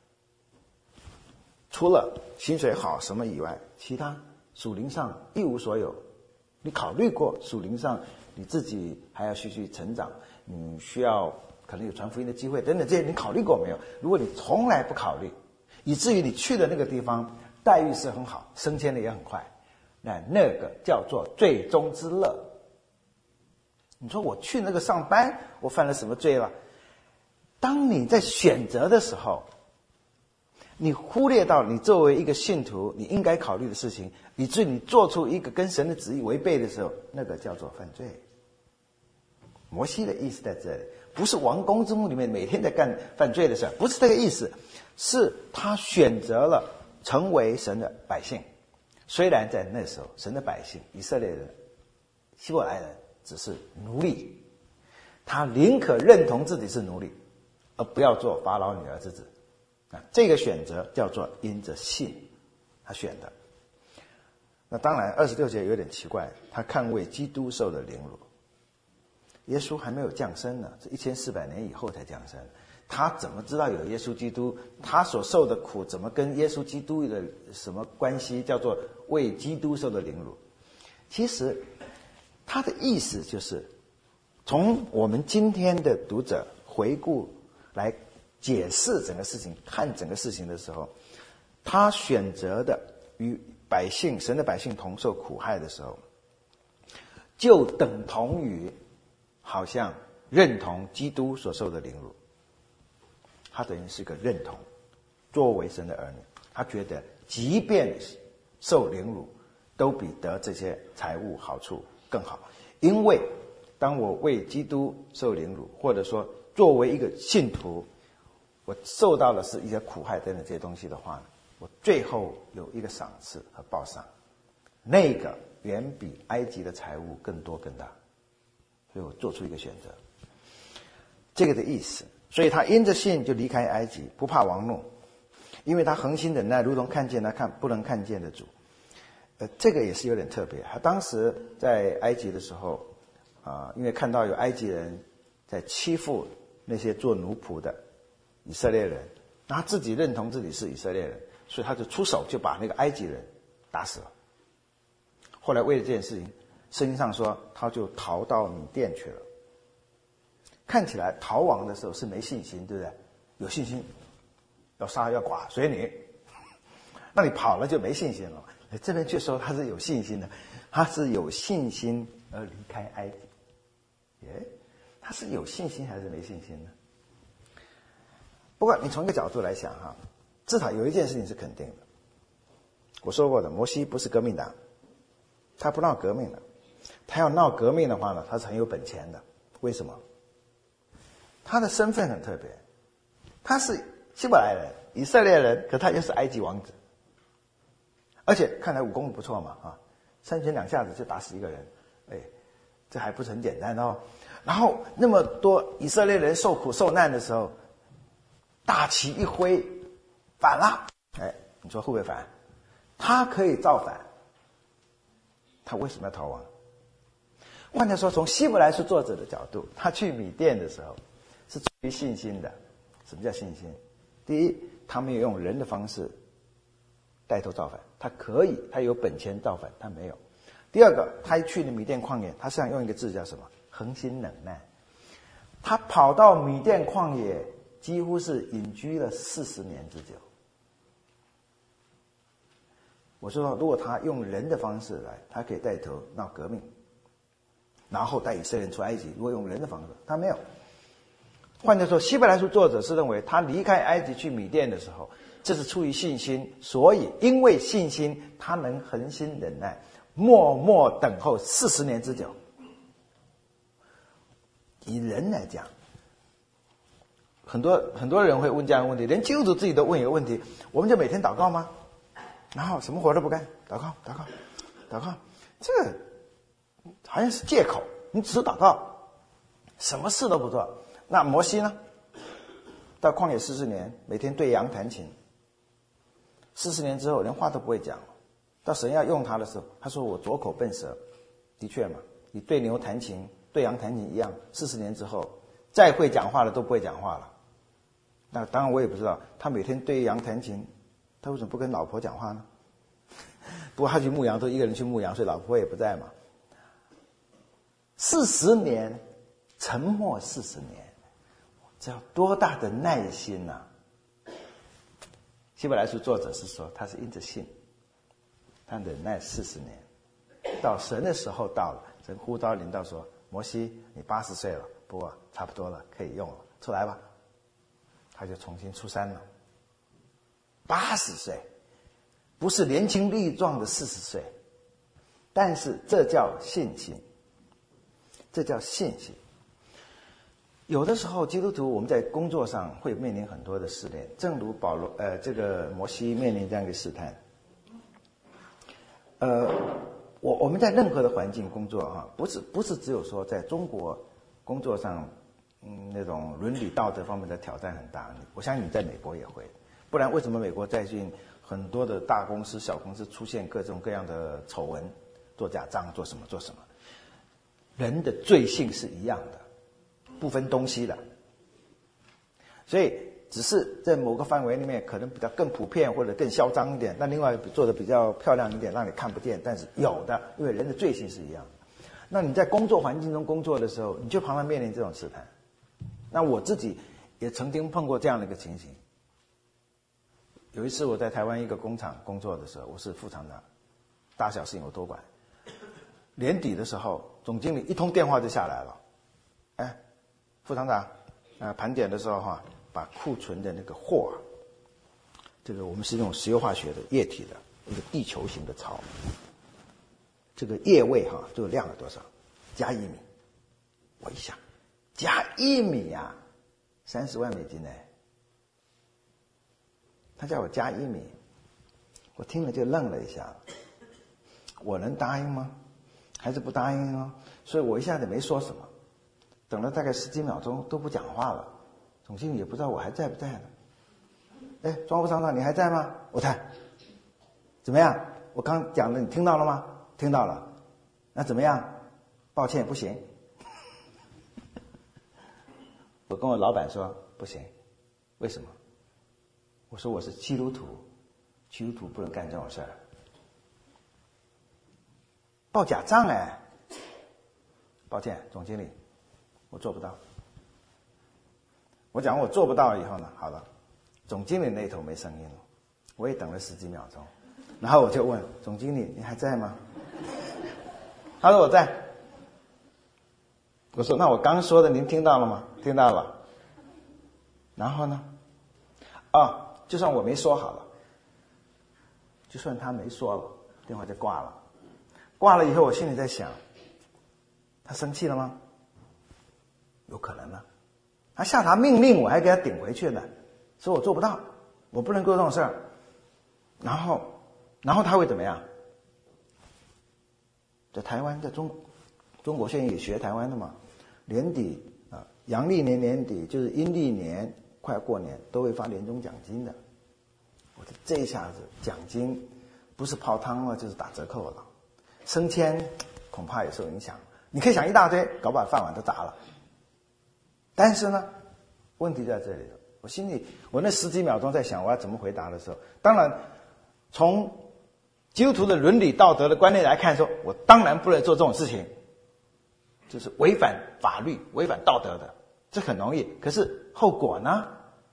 除了薪水好什么以外，其他属灵上一无所有。你考虑过属灵上你自己还要继续成长，你需要可能有传福音的机会等等，这些你考虑过没有？如果你从来不考虑，以至于你去的那个地方待遇是很好，升迁的也很快，那个叫做最终之乐。你说我去那个上班，我犯了什么罪了？当你在选择的时候，你忽略到你作为一个信徒你应该考虑的事情，以至于你做出一个跟神的旨意违背的时候，那个叫做犯罪。摩西的意思在这里，不是王宫之墓里面每天在干犯罪的事，不是这个意思，是他选择了成为神的百姓。虽然在那时候神的百姓以色列人、希伯来人只是奴隶，他宁可认同自己是奴隶，而不要做法老女儿之子。这个选择叫做因着信他选的。那当然26节有点奇怪，他看为基督受的凌辱。耶稣还没有降生呢，是1400年以后才降生，他怎么知道有耶稣基督？他所受的苦怎么跟耶稣基督的什么关系？叫做为基督受的凌辱。其实他的意思就是从我们今天的读者回顾来解释整个事情，看整个事情的时候，他选择的与百姓神的百姓同受苦害的时候，就等同于好像认同基督所受的凌辱。他等于是个认同，作为神的儿女，他觉得即便受凌辱都比得这些财物好处更好。因为当我为基督受凌辱，或者说作为一个信徒，我受到的是一些苦害等等这些东西的话，我最后有一个赏赐和报赏，那个远比埃及的财物更多更大，所以我做出一个选择，这个的意思。所以他因着信就离开埃及，不怕王怒，因为他恒心忍耐，如同看见他不能看见的主。这个也是有点特别。他当时在埃及的时候因为看到有埃及人在欺负那些做奴仆的以色列人，他自己认同自己是以色列人，所以他就出手就把那个埃及人打死了。后来为了这件事情，圣经上说他就逃到米甸去了。看起来逃亡的时候是没信心，对不对？有信心要杀要剐随你，那你跑了就没信心了。这边却说他是有信心的，他是有信心而离开埃及。他是有信心还是没信心呢？不过你从一个角度来想至少有一件事情是肯定的。我说过的，摩西不是革命党，他不闹革命的。他要闹革命的话呢，他是很有本钱的。为什么？他的身份很特别，他是希伯来人、以色列人，可他又是埃及王子，而且看来武功不错嘛3拳2下子就打死一个人，这还不是很简单哦。然后那么多以色列人受苦受难的时候，大旗一挥，反了，你说会不会反？他可以造反，他为什么要逃亡？换句话说，从希伯来书作者的角度，他去米甸的时候是出于信心的。什么叫信心？第一，他没有用人的方式带头造反，他可以，他有本钱造反，他没有。第二个，他一去了米甸旷野，他实际上用一个字叫什么？恒心忍耐。他跑到米甸旷野，几乎是隐居了40年之久。我说，如果他用人的方式来，他可以带头闹革命， 然后带以色列人出埃及。如果用人的方式，他没有。换句话说，希伯来书作者是认为他离开埃及去米甸的时候，这是出于信心，所以因为信心，他能恒心忍耐，默默等候40年之久。以人来讲，很多人会问这样的问题，连基督徒自己都问一个问题：我们就每天祷告吗？然后什么活都不干，祷告，这个好像是借口。你只是祷告，什么事都不做。那摩西呢？到旷野40年，每天对羊弹琴。40年之后，连话都不会讲了。到神要用他的时候，他说：“我左口笨舌。”的确嘛，你对牛弹琴、对羊弹琴一样。40年之后，再会讲话的都不会讲话了。那当然我也不知道，他每天对羊弹琴，他为什么不跟老婆讲话呢？不过他去牧羊都一个人去牧羊，所以老婆也不在嘛。40年，沉默40年，这要多大的耐心呐！希伯来书作者是说，他是因着信，他忍耐40年，到神的时候到了，神呼召领导说：“摩西，你80岁了，不过差不多了，可以用了，出来吧。”他就重新出山了。80岁，不是年轻力壮的40岁，但是这叫信心，这叫信心。有的时候基督徒我们在工作上会面临很多的试炼，正如这个摩西面临这样一个试探。我们在任何的环境工作哈，不是只有说在中国工作上，那种伦理道德方面的挑战很大。我相信你在美国也会，不然为什么美国最近很多的大公司、小公司出现各种各样的丑闻，做假账，做什么？人的罪性是一样的。不分东西的，所以只是在某个范围里面可能比较更普遍或者更嚣张一点，那另外做的比较漂亮一点，让你看不见，但是有的，因为人的罪性是一样的。那你在工作环境中工作的时候，你就常常面临这种试探。那我自己也曾经碰过这样的一个情形。有一次我在台湾一个工厂工作的时候，我是副厂长，大小事情我都管。年底的时候，总经理一通电话就下来了，副厂长，盘点的时候哈，把库存的那个货，这个我们是用石油化学的液体的一个地球形的槽，这个液位哈，这个量有多少？加1米。我一想，加1米啊，30万美金呢。他叫我加1米，我听了就愣了一下，我能答应吗？还是不答应呢？所以我一下子没说什么。等了大概10几秒钟都不讲话了，总经理也不知道我还在不在呢。庄副厂长你还在吗？我在。怎么样？我刚讲的你听到了吗？听到了。那怎么样？抱歉，不行。我跟我老板说不行，为什么？我说我是基督徒，基督徒不能干这种事儿。报假账抱歉，总经理。我做不到。我讲我做不到以后呢，好了，总经理那头没声音了，我也等了10几秒钟，然后我就问总经理：“你还在吗？”他说：“我在。”我说：“那我刚说的您听到了吗？”听到了。然后呢？就算我没说好了，就算他没说了，电话就挂了。挂了以后，我心里在想，他生气了吗？有可能呢，他下达命令，我还给他顶回去呢，说我做不到，我不能做这种事儿。然后他会怎么样？在台湾，在中国现在也学台湾的嘛，年底阳历年年底就是阴历年快要过年，都会发年终奖金的。我的这一下子奖金不是泡汤了，就是打折扣了，升迁恐怕也受影响。你可以想一大堆，搞不好饭碗都砸了。但是呢，问题在这里了。我心里，我那10几秒钟在想我要怎么回答的时候，当然从基督徒的伦理道德的观念来看，说我当然不能做这种事情，这是违反法律、违反道德的，这很容易。可是后果呢？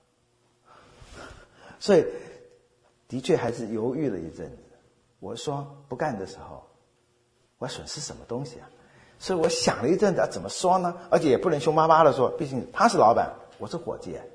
所以的确还是犹豫了一阵子。我说不干的时候，我要损失什么东西啊？ 所以我想了一阵子，怎么说呢？而且也不能凶巴巴的说，毕竟他是老板，我是伙计。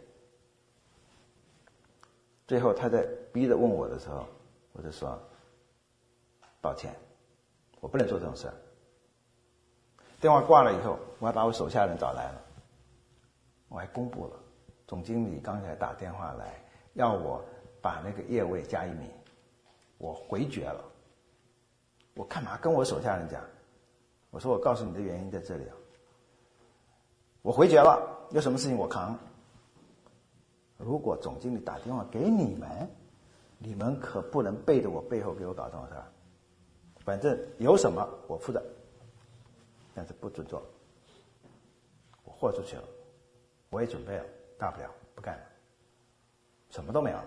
最后他在逼着问我的时候，我就说抱歉，我不能做这种事儿。电话挂了以后，我还把我手下人找来了，我还公布了总经理刚才打电话来要我把那个业位加1名，我回绝了。我干嘛跟我手下人讲？我说我告诉你的原因在这里，我回绝了，有什么事情我扛。如果总经理打电话给你们，你们可不能背着我背后给我搞这种事儿。反正有什么我负责，但是不准做。我豁出去了，我也准备了，大不了不干了，什么都没有了。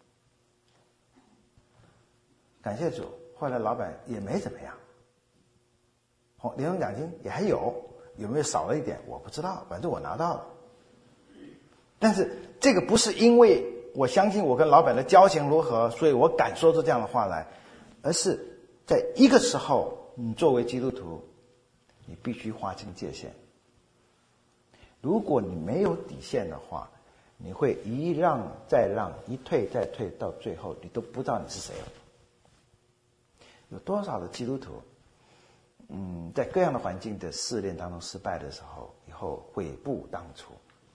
感谢主，后来老板也没怎么样，年终奖金也还有没有少了一点我不知道，反正我拿到了。但是这个不是因为我相信我跟老板的交情如何，所以我敢说出这样的话来，而是在一个时候，你作为基督徒，你必须划清界限。如果你没有底线的话，你会一让再让，一退再退，到最后你都不知道你是谁了。有多少的基督徒在各样的环境的试炼当中失败的时候，以后悔不当初。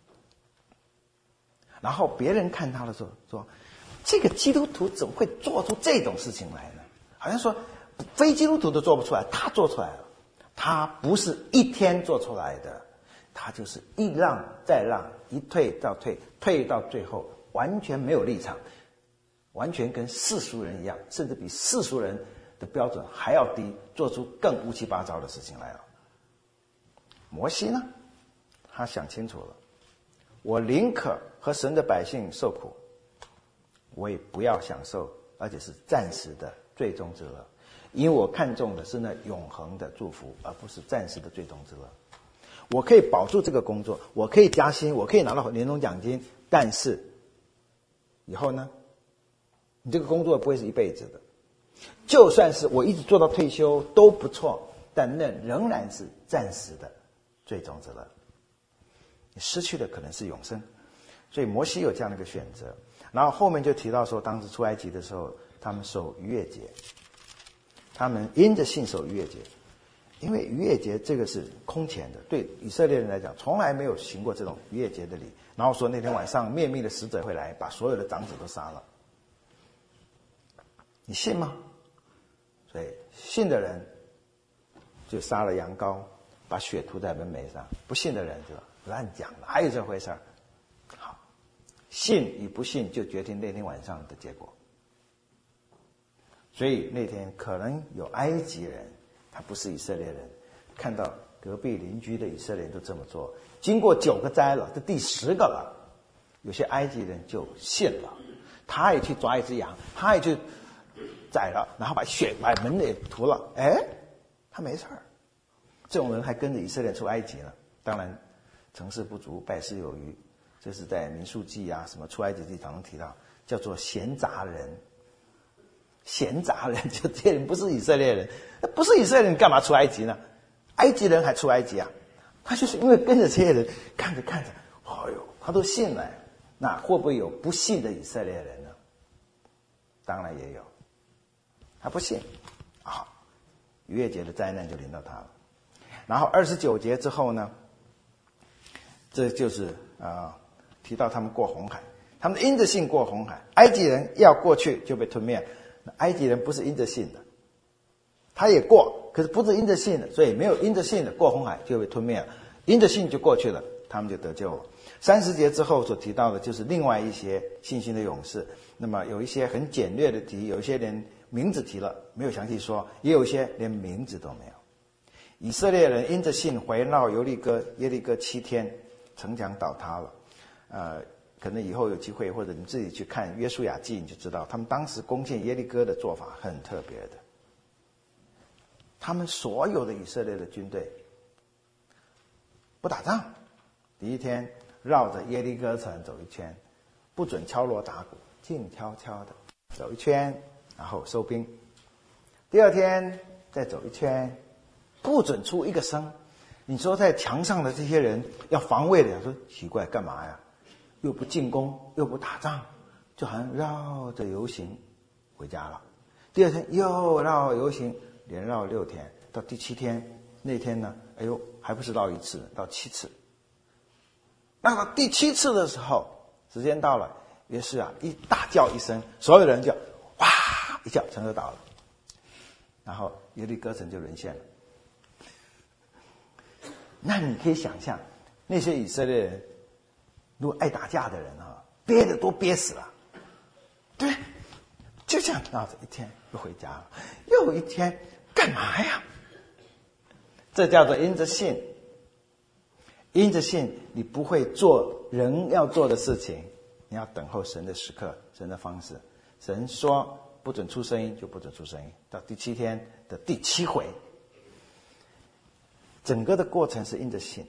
然后别人看他的时候说，这个基督徒怎么会做出这种事情来呢？好像说非基督徒都做不出来，他做出来了。他不是一天做出来的，他就是一让再让，一退到退，退到最后完全没有立场，完全跟世俗人一样，甚至比世俗人的标准还要低，做出更乌七八糟的事情来了。摩西呢，他想清楚了，我宁可和神的百姓受苦，我也不要享受，而且是暂时的最终之乐，因为我看重的是那永恒的祝福，而不是暂时的最终之乐。我可以保住这个工作，我可以加薪，我可以拿到年终奖金，但是以后呢，你这个工作不会是一辈子的。就算是我一直做到退休都不错，但那仍然是暂时的最终之乐，你失去的可能是永生。所以摩西有这样的一个选择。然后后面就提到说，当时出埃及的时候，他们守逾越节，他们因着信守逾越节，因为逾越节这个是空前的，对以色列人来讲从来没有行过这种逾越节的礼。然后说那天晚上灭命的使者会来，把所有的长子都杀了。你信吗？所以信的人就杀了羊羔，把血涂在门楣上，不信的人就乱讲，哪有这回事儿？好，信与不信就决定那天晚上的结果。所以那天可能有埃及人，他不是以色列人，看到隔壁邻居的以色列人都这么做，经过9个灾了，这第10个了，有些埃及人就信了，他也去抓一只羊，他也去宰了，然后把血把门也涂了，他没事儿。这种人还跟着以色列出埃及呢。当然成事不足败事有余，这是在民数记啊什么出埃及记常常提到，叫做闲杂人。闲杂人就这些人不是以色列人，不是以色列人干嘛出埃及呢？埃及人还出埃及啊？他就是因为跟着这些人看着看着，他都信了。那会不会有不信的以色列人呢？当然也有，他不信啊，逾越节的灾难就临到他了。然后29节之后呢，这就是提到他们过红海，他们因着信过红海，埃及人要过去就被吞灭。埃及人不是因着信的，他也过，可是不是因着信的，所以没有因着信的过红海就被吞灭了，因着信就过去了，他们就得救了。30节之后所提到的就是另外一些信心的勇士，那么有一些很简略的提，有一些连名字提了没有详细说，也有一些连名字都没有。以色列人因着信环绕耶利哥7天，城墙倒塌了。可能以后有机会，或者你自己去看约书亚记，你就知道他们当时攻陷耶利哥的做法很特别的。他们所有的以色列的军队不打仗，第一天绕着耶利哥城走一圈，不准敲锣打鼓，静悄悄的走一圈，然后收兵。第二天再走一圈， 不准出一个声。你说在墙上的这些人要防卫的，说奇怪干嘛呀？又不进攻，又不打仗，就好像绕着游行回家了。第二天又绕游行，连绕6天，到第7天那天呢，哎呦，还不是绕1次，绕7次。那到第7次的时候，时间到了，约瑟啊一大叫一声，所有人就哇一叫，城就倒了，然后耶利哥城就沦陷了。那你可以想象，那些以色列人，如果爱打架的人啊，憋得都憋死了，对，就这样闹着一天又回家了，又一天干嘛呀？这叫做因着信。因着信，你不会做人要做的事情，你要等候神的时刻，神的方式。神说不准出声音，就不准出声音。到第7天的第7回，整个的过程是因着信。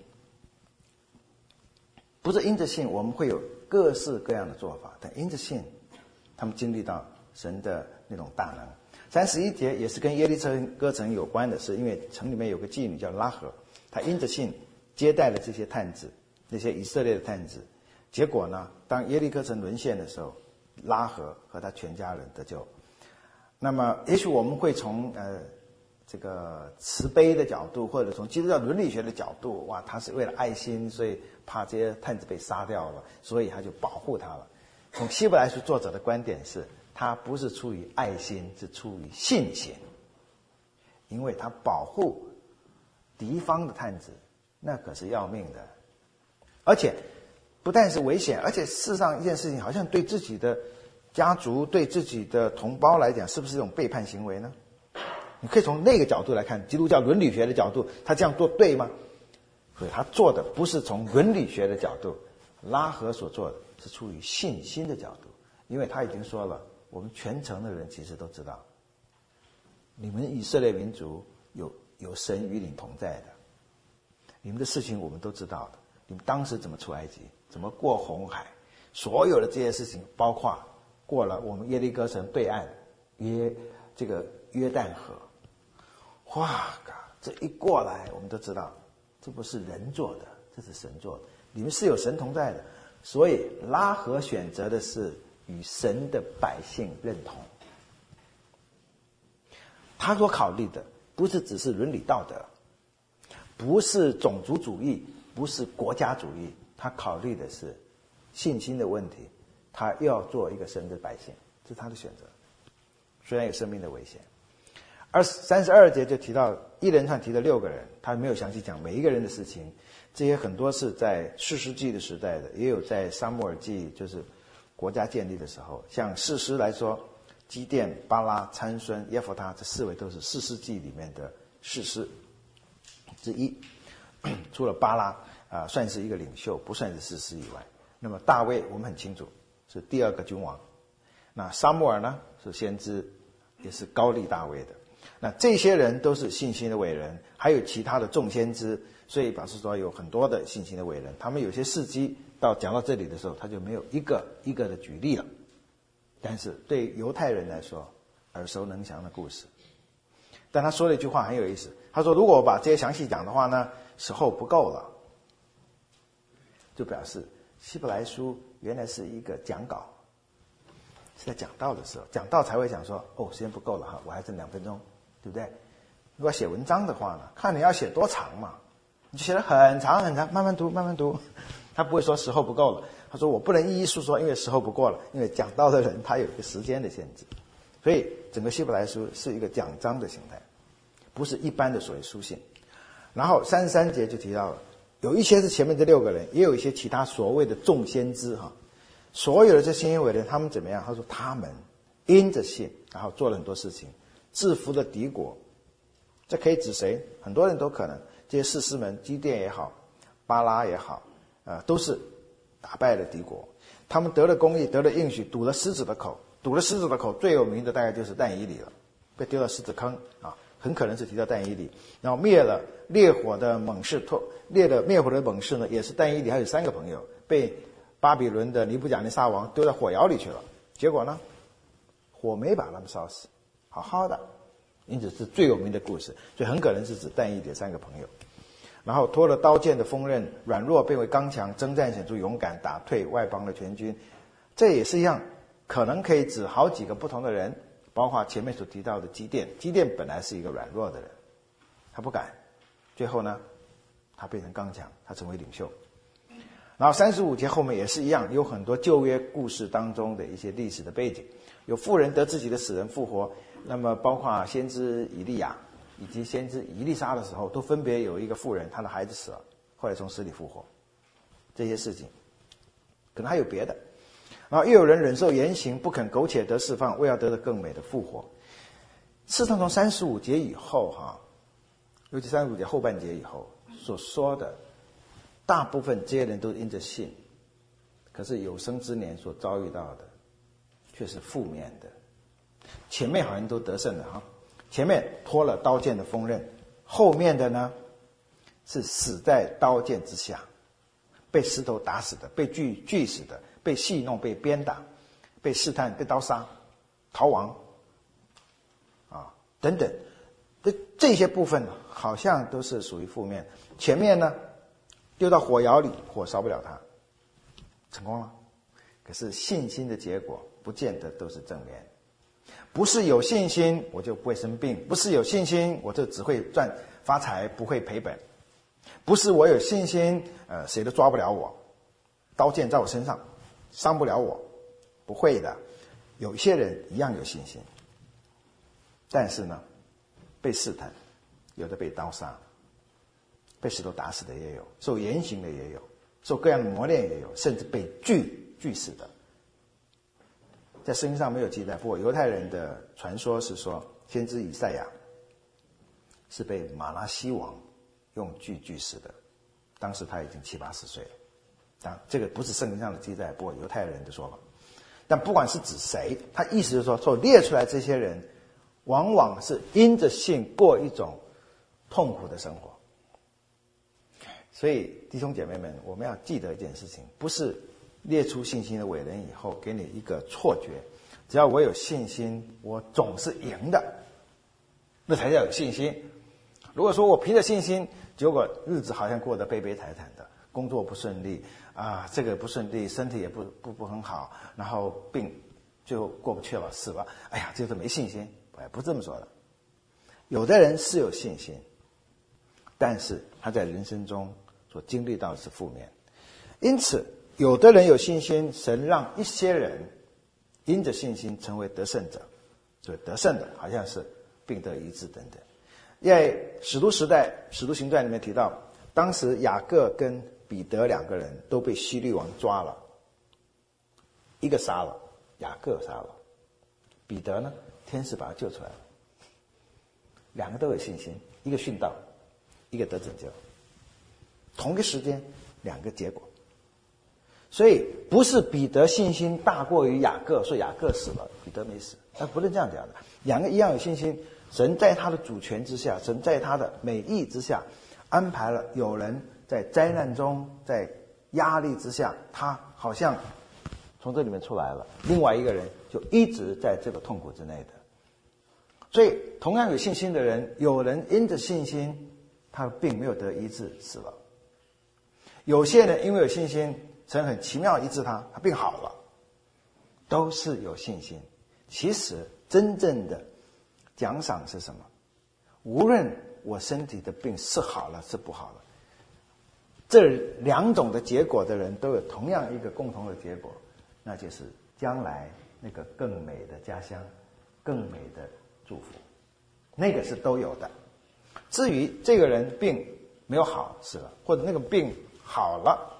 不是因着信，我们会有各式各样的做法，但因着信，他们经历到神的那种大能。31节也是跟耶利哥城有关的，是因为城里面有个妓女叫拉合，她因着信接待了这些探子，那些以色列的探子。结果呢，当耶利哥城沦陷的时候，拉合和他全家人得救。那么也许我们会从这个慈悲的角度，或者从基督教伦理学的角度，哇，他是为了爱心，所以怕这些探子被杀掉了，所以他就保护他了。从希伯来书作者的观点是，他不是出于爱心，是出于信心，因为他保护敌方的探子，那可是要命的，而且不但是危险，而且事实上一件事情好像对自己的家族、对自己的同胞来讲，是不是一种背叛行为呢？你可以从那个角度来看，基督教伦理学的角度，他这样做对吗？所以他做的不是从伦理学的角度，拉合所做的是出于信心的角度，因为他已经说了，我们全城的人其实都知道，你们以色列民族有神与你同在的，你们的事情我们都知道的，你们当时怎么出埃及，怎么过红海，所有的这些事情，包括过了我们耶利哥城对岸这个约旦河，哇，这一过来我们都知道，这不是人做的，这是神做的，你们是有神同在的。所以拉合选择的是与神的百姓认同，他所考虑的不是只是伦理道德，不是种族主义，不是国家主义，他考虑的是信心的问题，他要做一个神的百姓，这是他的选择，虽然有生命的危险。32节就提到一连串提了6个人，他没有详细讲每一个人的事情，这些很多是在士师记的时代的，也有在撒母耳记，就是国家建立的时候。像士师来说，基甸、巴拉、参孙、耶弗他，这4位都是士师记里面的士师之一。除了巴拉算是一个领袖，不算是士师以外，那么大卫我们很清楚是第2个君王，那撒母耳呢是先知，也是高立大卫的。那这些人都是信心的伟人，还有其他的众先知，所以表示说有很多的信心的伟人，他们有些事迹讲到这里的时候，他就没有一个一个的举例了。但是对犹太人来说，耳熟能详的故事。但他说了一句话很有意思，他说如果我把这些详细讲的话呢，时候不够了，就表示希伯来书原来是一个讲稿，是在讲道的时候，讲道才会讲说时间不够了哈，我还剩2分钟，对不对？如果写文章的话呢，看你要写多长嘛，你就写得很长很长，慢慢读慢慢读。他不会说时候不够了，他说我不能一一述说，因为时候不够了，因为讲道的人他有一个时间的限制。所以整个希伯来书是一个讲章的形态，不是一般的所谓书信。然后33节就提到了，有一些是前面这6个人，也有一些其他所谓的众先知哈。所有的这信心伟人他们怎么样？他说他们因着信，然后做了很多事情，制服了敌国。这可以指谁？很多人都可能，这些士师们，基甸也好，巴拉也好，都是打败了敌国。他们得了公义，得了应许，堵了狮子的口。堵了狮子的口最有名的大概就是但以理了，被丢到狮子坑啊，很可能是提到但以理。然后灭了烈火的猛士，灭火的猛士呢，也是但以理还有3个朋友被巴比伦的尼布甲尼撒王丢在火窑里去了。结果呢，火没把他们烧死，好好的， 因此是最有名的故事，所以很可能是指但以理的3个朋友。然后脱了刀剑的锋刃，软弱变为刚强，征战显出勇敢，打退外邦的全军。这也是一样，可能可以指好几个不同的人，包括前面所提到的基甸。基甸本来是一个软弱的人，他不敢，最后呢，他变成刚强，他成为领袖。然后35节后面也是一样，有很多旧约故事当中的一些历史的背景，有妇人得自己的死人复活，那么包括先知以利亚以及先知以利沙的时候，都分别有一个妇人，她的孩子死了，后来从死里复活，这些事情可能还有别的。然后又有人忍受严刑，不肯苟且得释放，为要得到更美的复活。事实上从35节以后尤其35节后半节以后所说的大部分这些人都因着信，可是有生之年所遭遇到的却是负面的。前面好像都得胜了前面脱了刀剑的锋刃，后面的呢是死在刀剑之下，被石头打死的，被锯死的，被戏弄，被鞭打，被试探，被刀杀，逃亡等等。这些部分好像都是属于负面。前面呢丢到火窑里，火烧不了它，成功了。可是信心的结果不见得都是正面。不是有信心我就不会生病，不是有信心我就只会发财不会赔本，不是我有信心谁都抓不了我，刀剑在我身上伤不了我，不会的。有一些人一样有信心，但是呢被试探，有的被刀杀，被石头打死的也有，受严刑的也有，受各样的磨练也有，甚至被锯死的。在圣经上没有记载，不过犹太人的传说是说，先知以赛亚是被马拿西王用锯死的，当时他已经70-80岁了。当然这个不是圣经上的记载，不过犹太人的说法。但不管是指谁，他意思是说，所列出来这些人往往是因着信过一种痛苦的生活。所以弟兄姐妹们，我们要记得一件事情，不是列出信心的伟人以后给你一个错觉，只要我有信心我总是赢的，那才叫有信心。如果说我凭着信心，结果日子好像过得悲悲惨惨的，工作不顺利这个不顺利，身体也不很好，然后病最后过不去了，死了，哎呀，这就是没信心。不这么说的。有的人是有信心，但是他在人生中所经历到的是负面。因此有的人有信心，神让一些人因着信心成为得胜者，所以得胜的好像是病得医治等等。在使徒时代使徒行传里面提到，当时雅各跟彼得2个人都被希律王抓了，一个杀了，雅各杀了，彼得呢天使把他救出来了。2个都有信心，一个殉道，一个得拯救，同个时间2个结果。所以不是彼得信心大过于雅各，说雅各死了彼得没死，不能这样讲的。2个一样有信心，神在他的主权之下，神在他的美意之下安排了有人在灾难中，在压力之下，他好像从这里面出来了，另外一个人就一直在这个痛苦之内的。所以同样有信心的人，有人因着信心他的病没有得医治死了，有些人因为有信心神很奇妙医治他病好了，都是有信心。其实真正的奖赏是什么？无论我身体的病是好了是不好了，这2种的结果的人都有同样一个共同的结果，那就是将来那个更美的家乡，更美的祝福，那个是都有的。至于这个人病没有好死了，或者那个病好了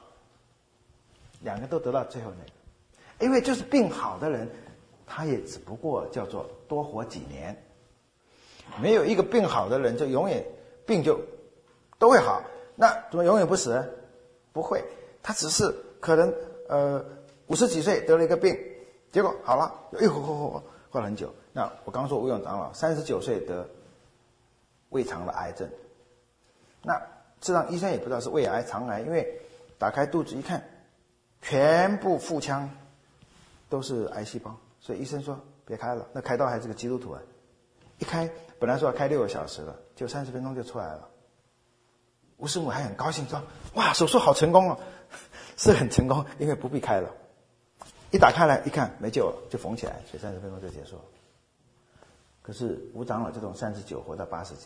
，2个都得到最后那个。因为就是病好的人，他也只不过叫做多活几年，没有一个病好的人就永远病就都会好。那怎么永远不死？不会，他只是可能50几岁得了一个病，结果好了，活了很久。那我刚说吴永长老39岁得胃肠的癌症，那事实上医生也不知道是胃癌肠癌，因为打开肚子一看，全部腹腔都是癌细胞，所以医生说别开了。那开刀还是个基督徒一开本来说要开6个小时了，就30分钟就出来了。吴师母还很高兴说：“哇，手术好成功哦！”是很成功，因为不必开了。一打开来一看没救了，就缝起来，所以30分钟就结束了。可是吴长老就从39活到80几，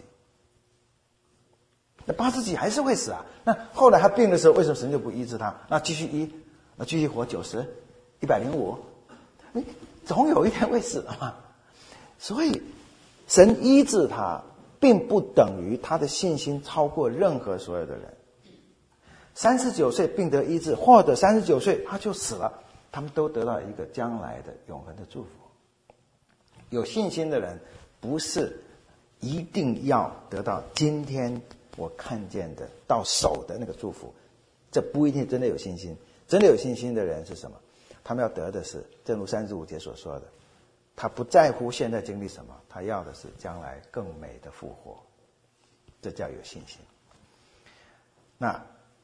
那80几还是会死啊。那后来他病的时候，为什么神就不医治他？那继续活90、105，总有一天会死的嘛。所以神医治他，并不等于他的信心超过任何所有的人。39岁病得医治，或者39岁他就死了，他们都得到一个将来的永恒的祝福。有信心的人不是一定要得到今天我看见的到手的那个祝福，这不一定真的有信心。真的有信心的人是什么？他们要得的是正如35节所说的，他不在乎现在经历什么，他要的是将来更美的复活，这叫有信心。那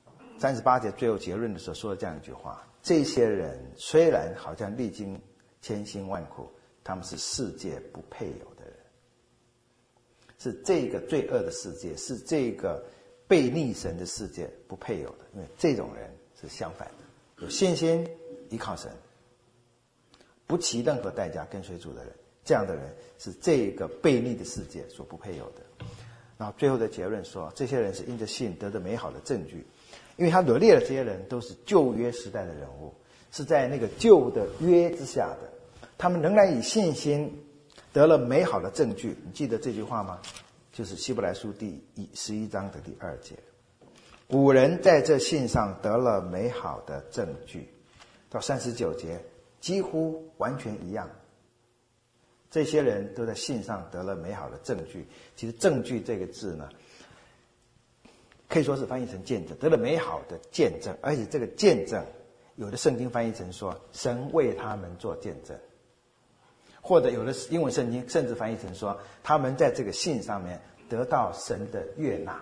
38节最后结论的时候说了这样一句话：这些人虽然好像历经千辛万苦，他们是世界不配有的人，是这个罪恶的世界，是这个悖逆神的世界不配有的。因为这种人是相反的，有信心依靠神，不惜任何代价跟随主的人，这样的人是这个悖逆的世界所不配有的。然后最后的结论说，这些人是因着信得着美好的证据，因为他罗列的这些人都是旧约时代的人物，是在那个旧的约之下的，他们仍然以信心得了美好的证据。你记得这句话吗？就是希伯来书第11章的第2节，古人在这信上得了美好的证据。到39节几乎完全一样，这些人都在信上得了美好的证据。其实证据这个字呢，可以说是翻译成见证，得了美好的见证。而且这个见证有的圣经翻译成说神为他们做见证，或者有的英文圣经甚至翻译成说他们在这个信上面得到神的悦纳，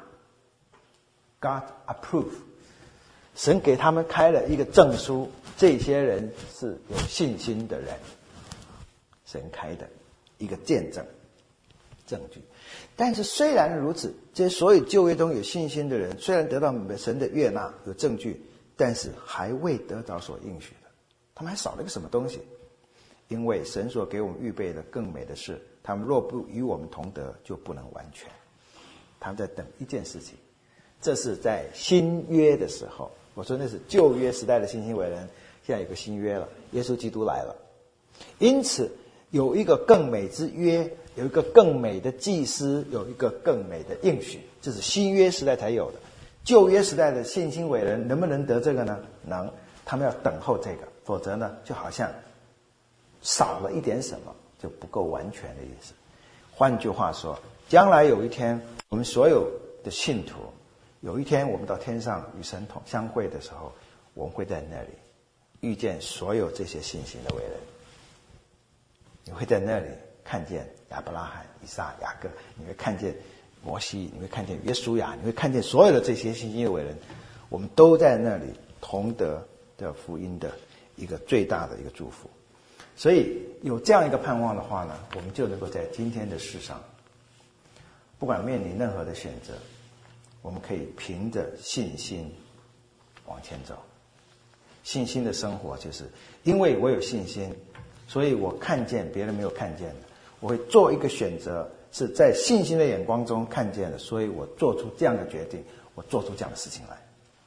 God approve， 神给他们开了一个证书，这些人是有信心的人，神开的一个见证证据。但是虽然如此，这些所有旧约中有信心的人虽然得到神的悦纳有证据，但是还未得着所应许的，他们还少了一个什么东西。因为神所给我们预备的更美的事，他们若不与我们同得，就不能完全。他们在等一件事情，这是在新约的时候，我说那是旧约时代的信心伟人，现在有个新约了，耶稣基督来了，因此有一个更美之约，有一个更美的祭司，有一个更美的应许，这是新约时代才有的。旧约时代的信心伟人能不能得这个呢？能，他们要等候这个，否则呢就好像少了一点什么，就不够完全的意思。换句话说，将来有一天我们所有的信徒，有一天我们到天上与神相会的时候，我们会在那里遇见所有这些信心的伟人。你会在那里看见亚伯拉罕、以撒、雅各，你会看见摩西，你会看见约书亚，你会看见所有的这些信心的伟人，我们都在那里同得的福音的一个最大的一个祝福。所以有这样一个盼望的话呢，我们就能够在今天的世上，不管面临任何的选择，我们可以凭着信心往前走。信心的生活就是因为我有信心，所以我看见别人没有看见的，我会做一个选择，是在信心的眼光中看见的，所以我做出这样的决定，我做出这样的事情来。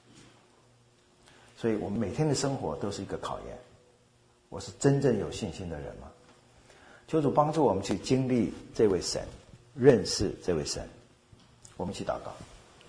所以我们每天的生活都是一个考验，我是真正有信心的人吗？求主帮助我们去经历这位神，认识这位神。我们一起祷告。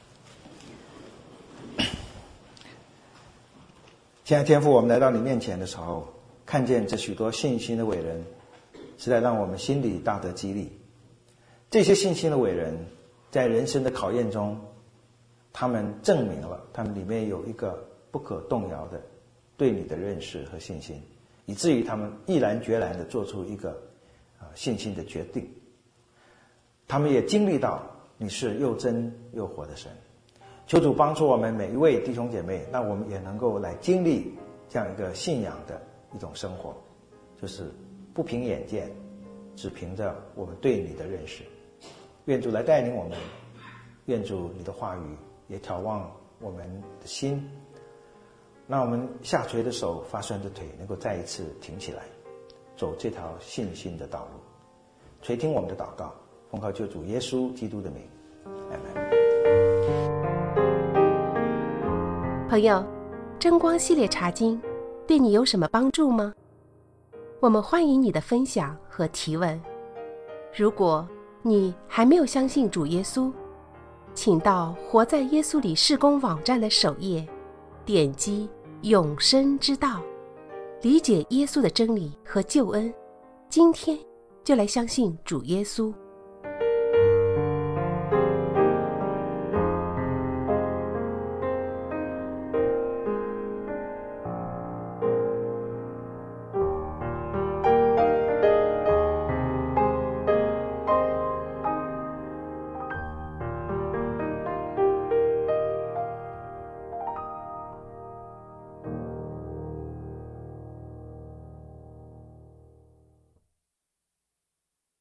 亲爱的天父，我们来到你面前的时候，看见这许多信心的伟人，实在让我们心里大得激励。这些信心的伟人在人生的考验中，他们证明了他们里面有一个不可动摇的对你的认识和信心，以至于他们毅然决然地做出一个信心的决定。他们也经历到你是又真又活的神。求主帮助我们每一位弟兄姐妹，让我们也能够来经历这样一个信仰的一种生活，就是不凭眼见， 只凭着我们对你的认识。愿主来带领我们，愿主你的话语也眺望我们的心，让我们下垂的手发酸的腿能够再一次挺起来，走这条信心的道路。垂听我们的祷告，奉靠救主耶稣基督的名，阿们。 朋友，真光系列查经对你有什么帮助吗？我们欢迎你的分享和提问。如果你还没有相信主耶稣，请到活在耶稣里事工网站的首页，点击永生之道，理解耶稣的真理和救恩。今天就来相信主耶稣。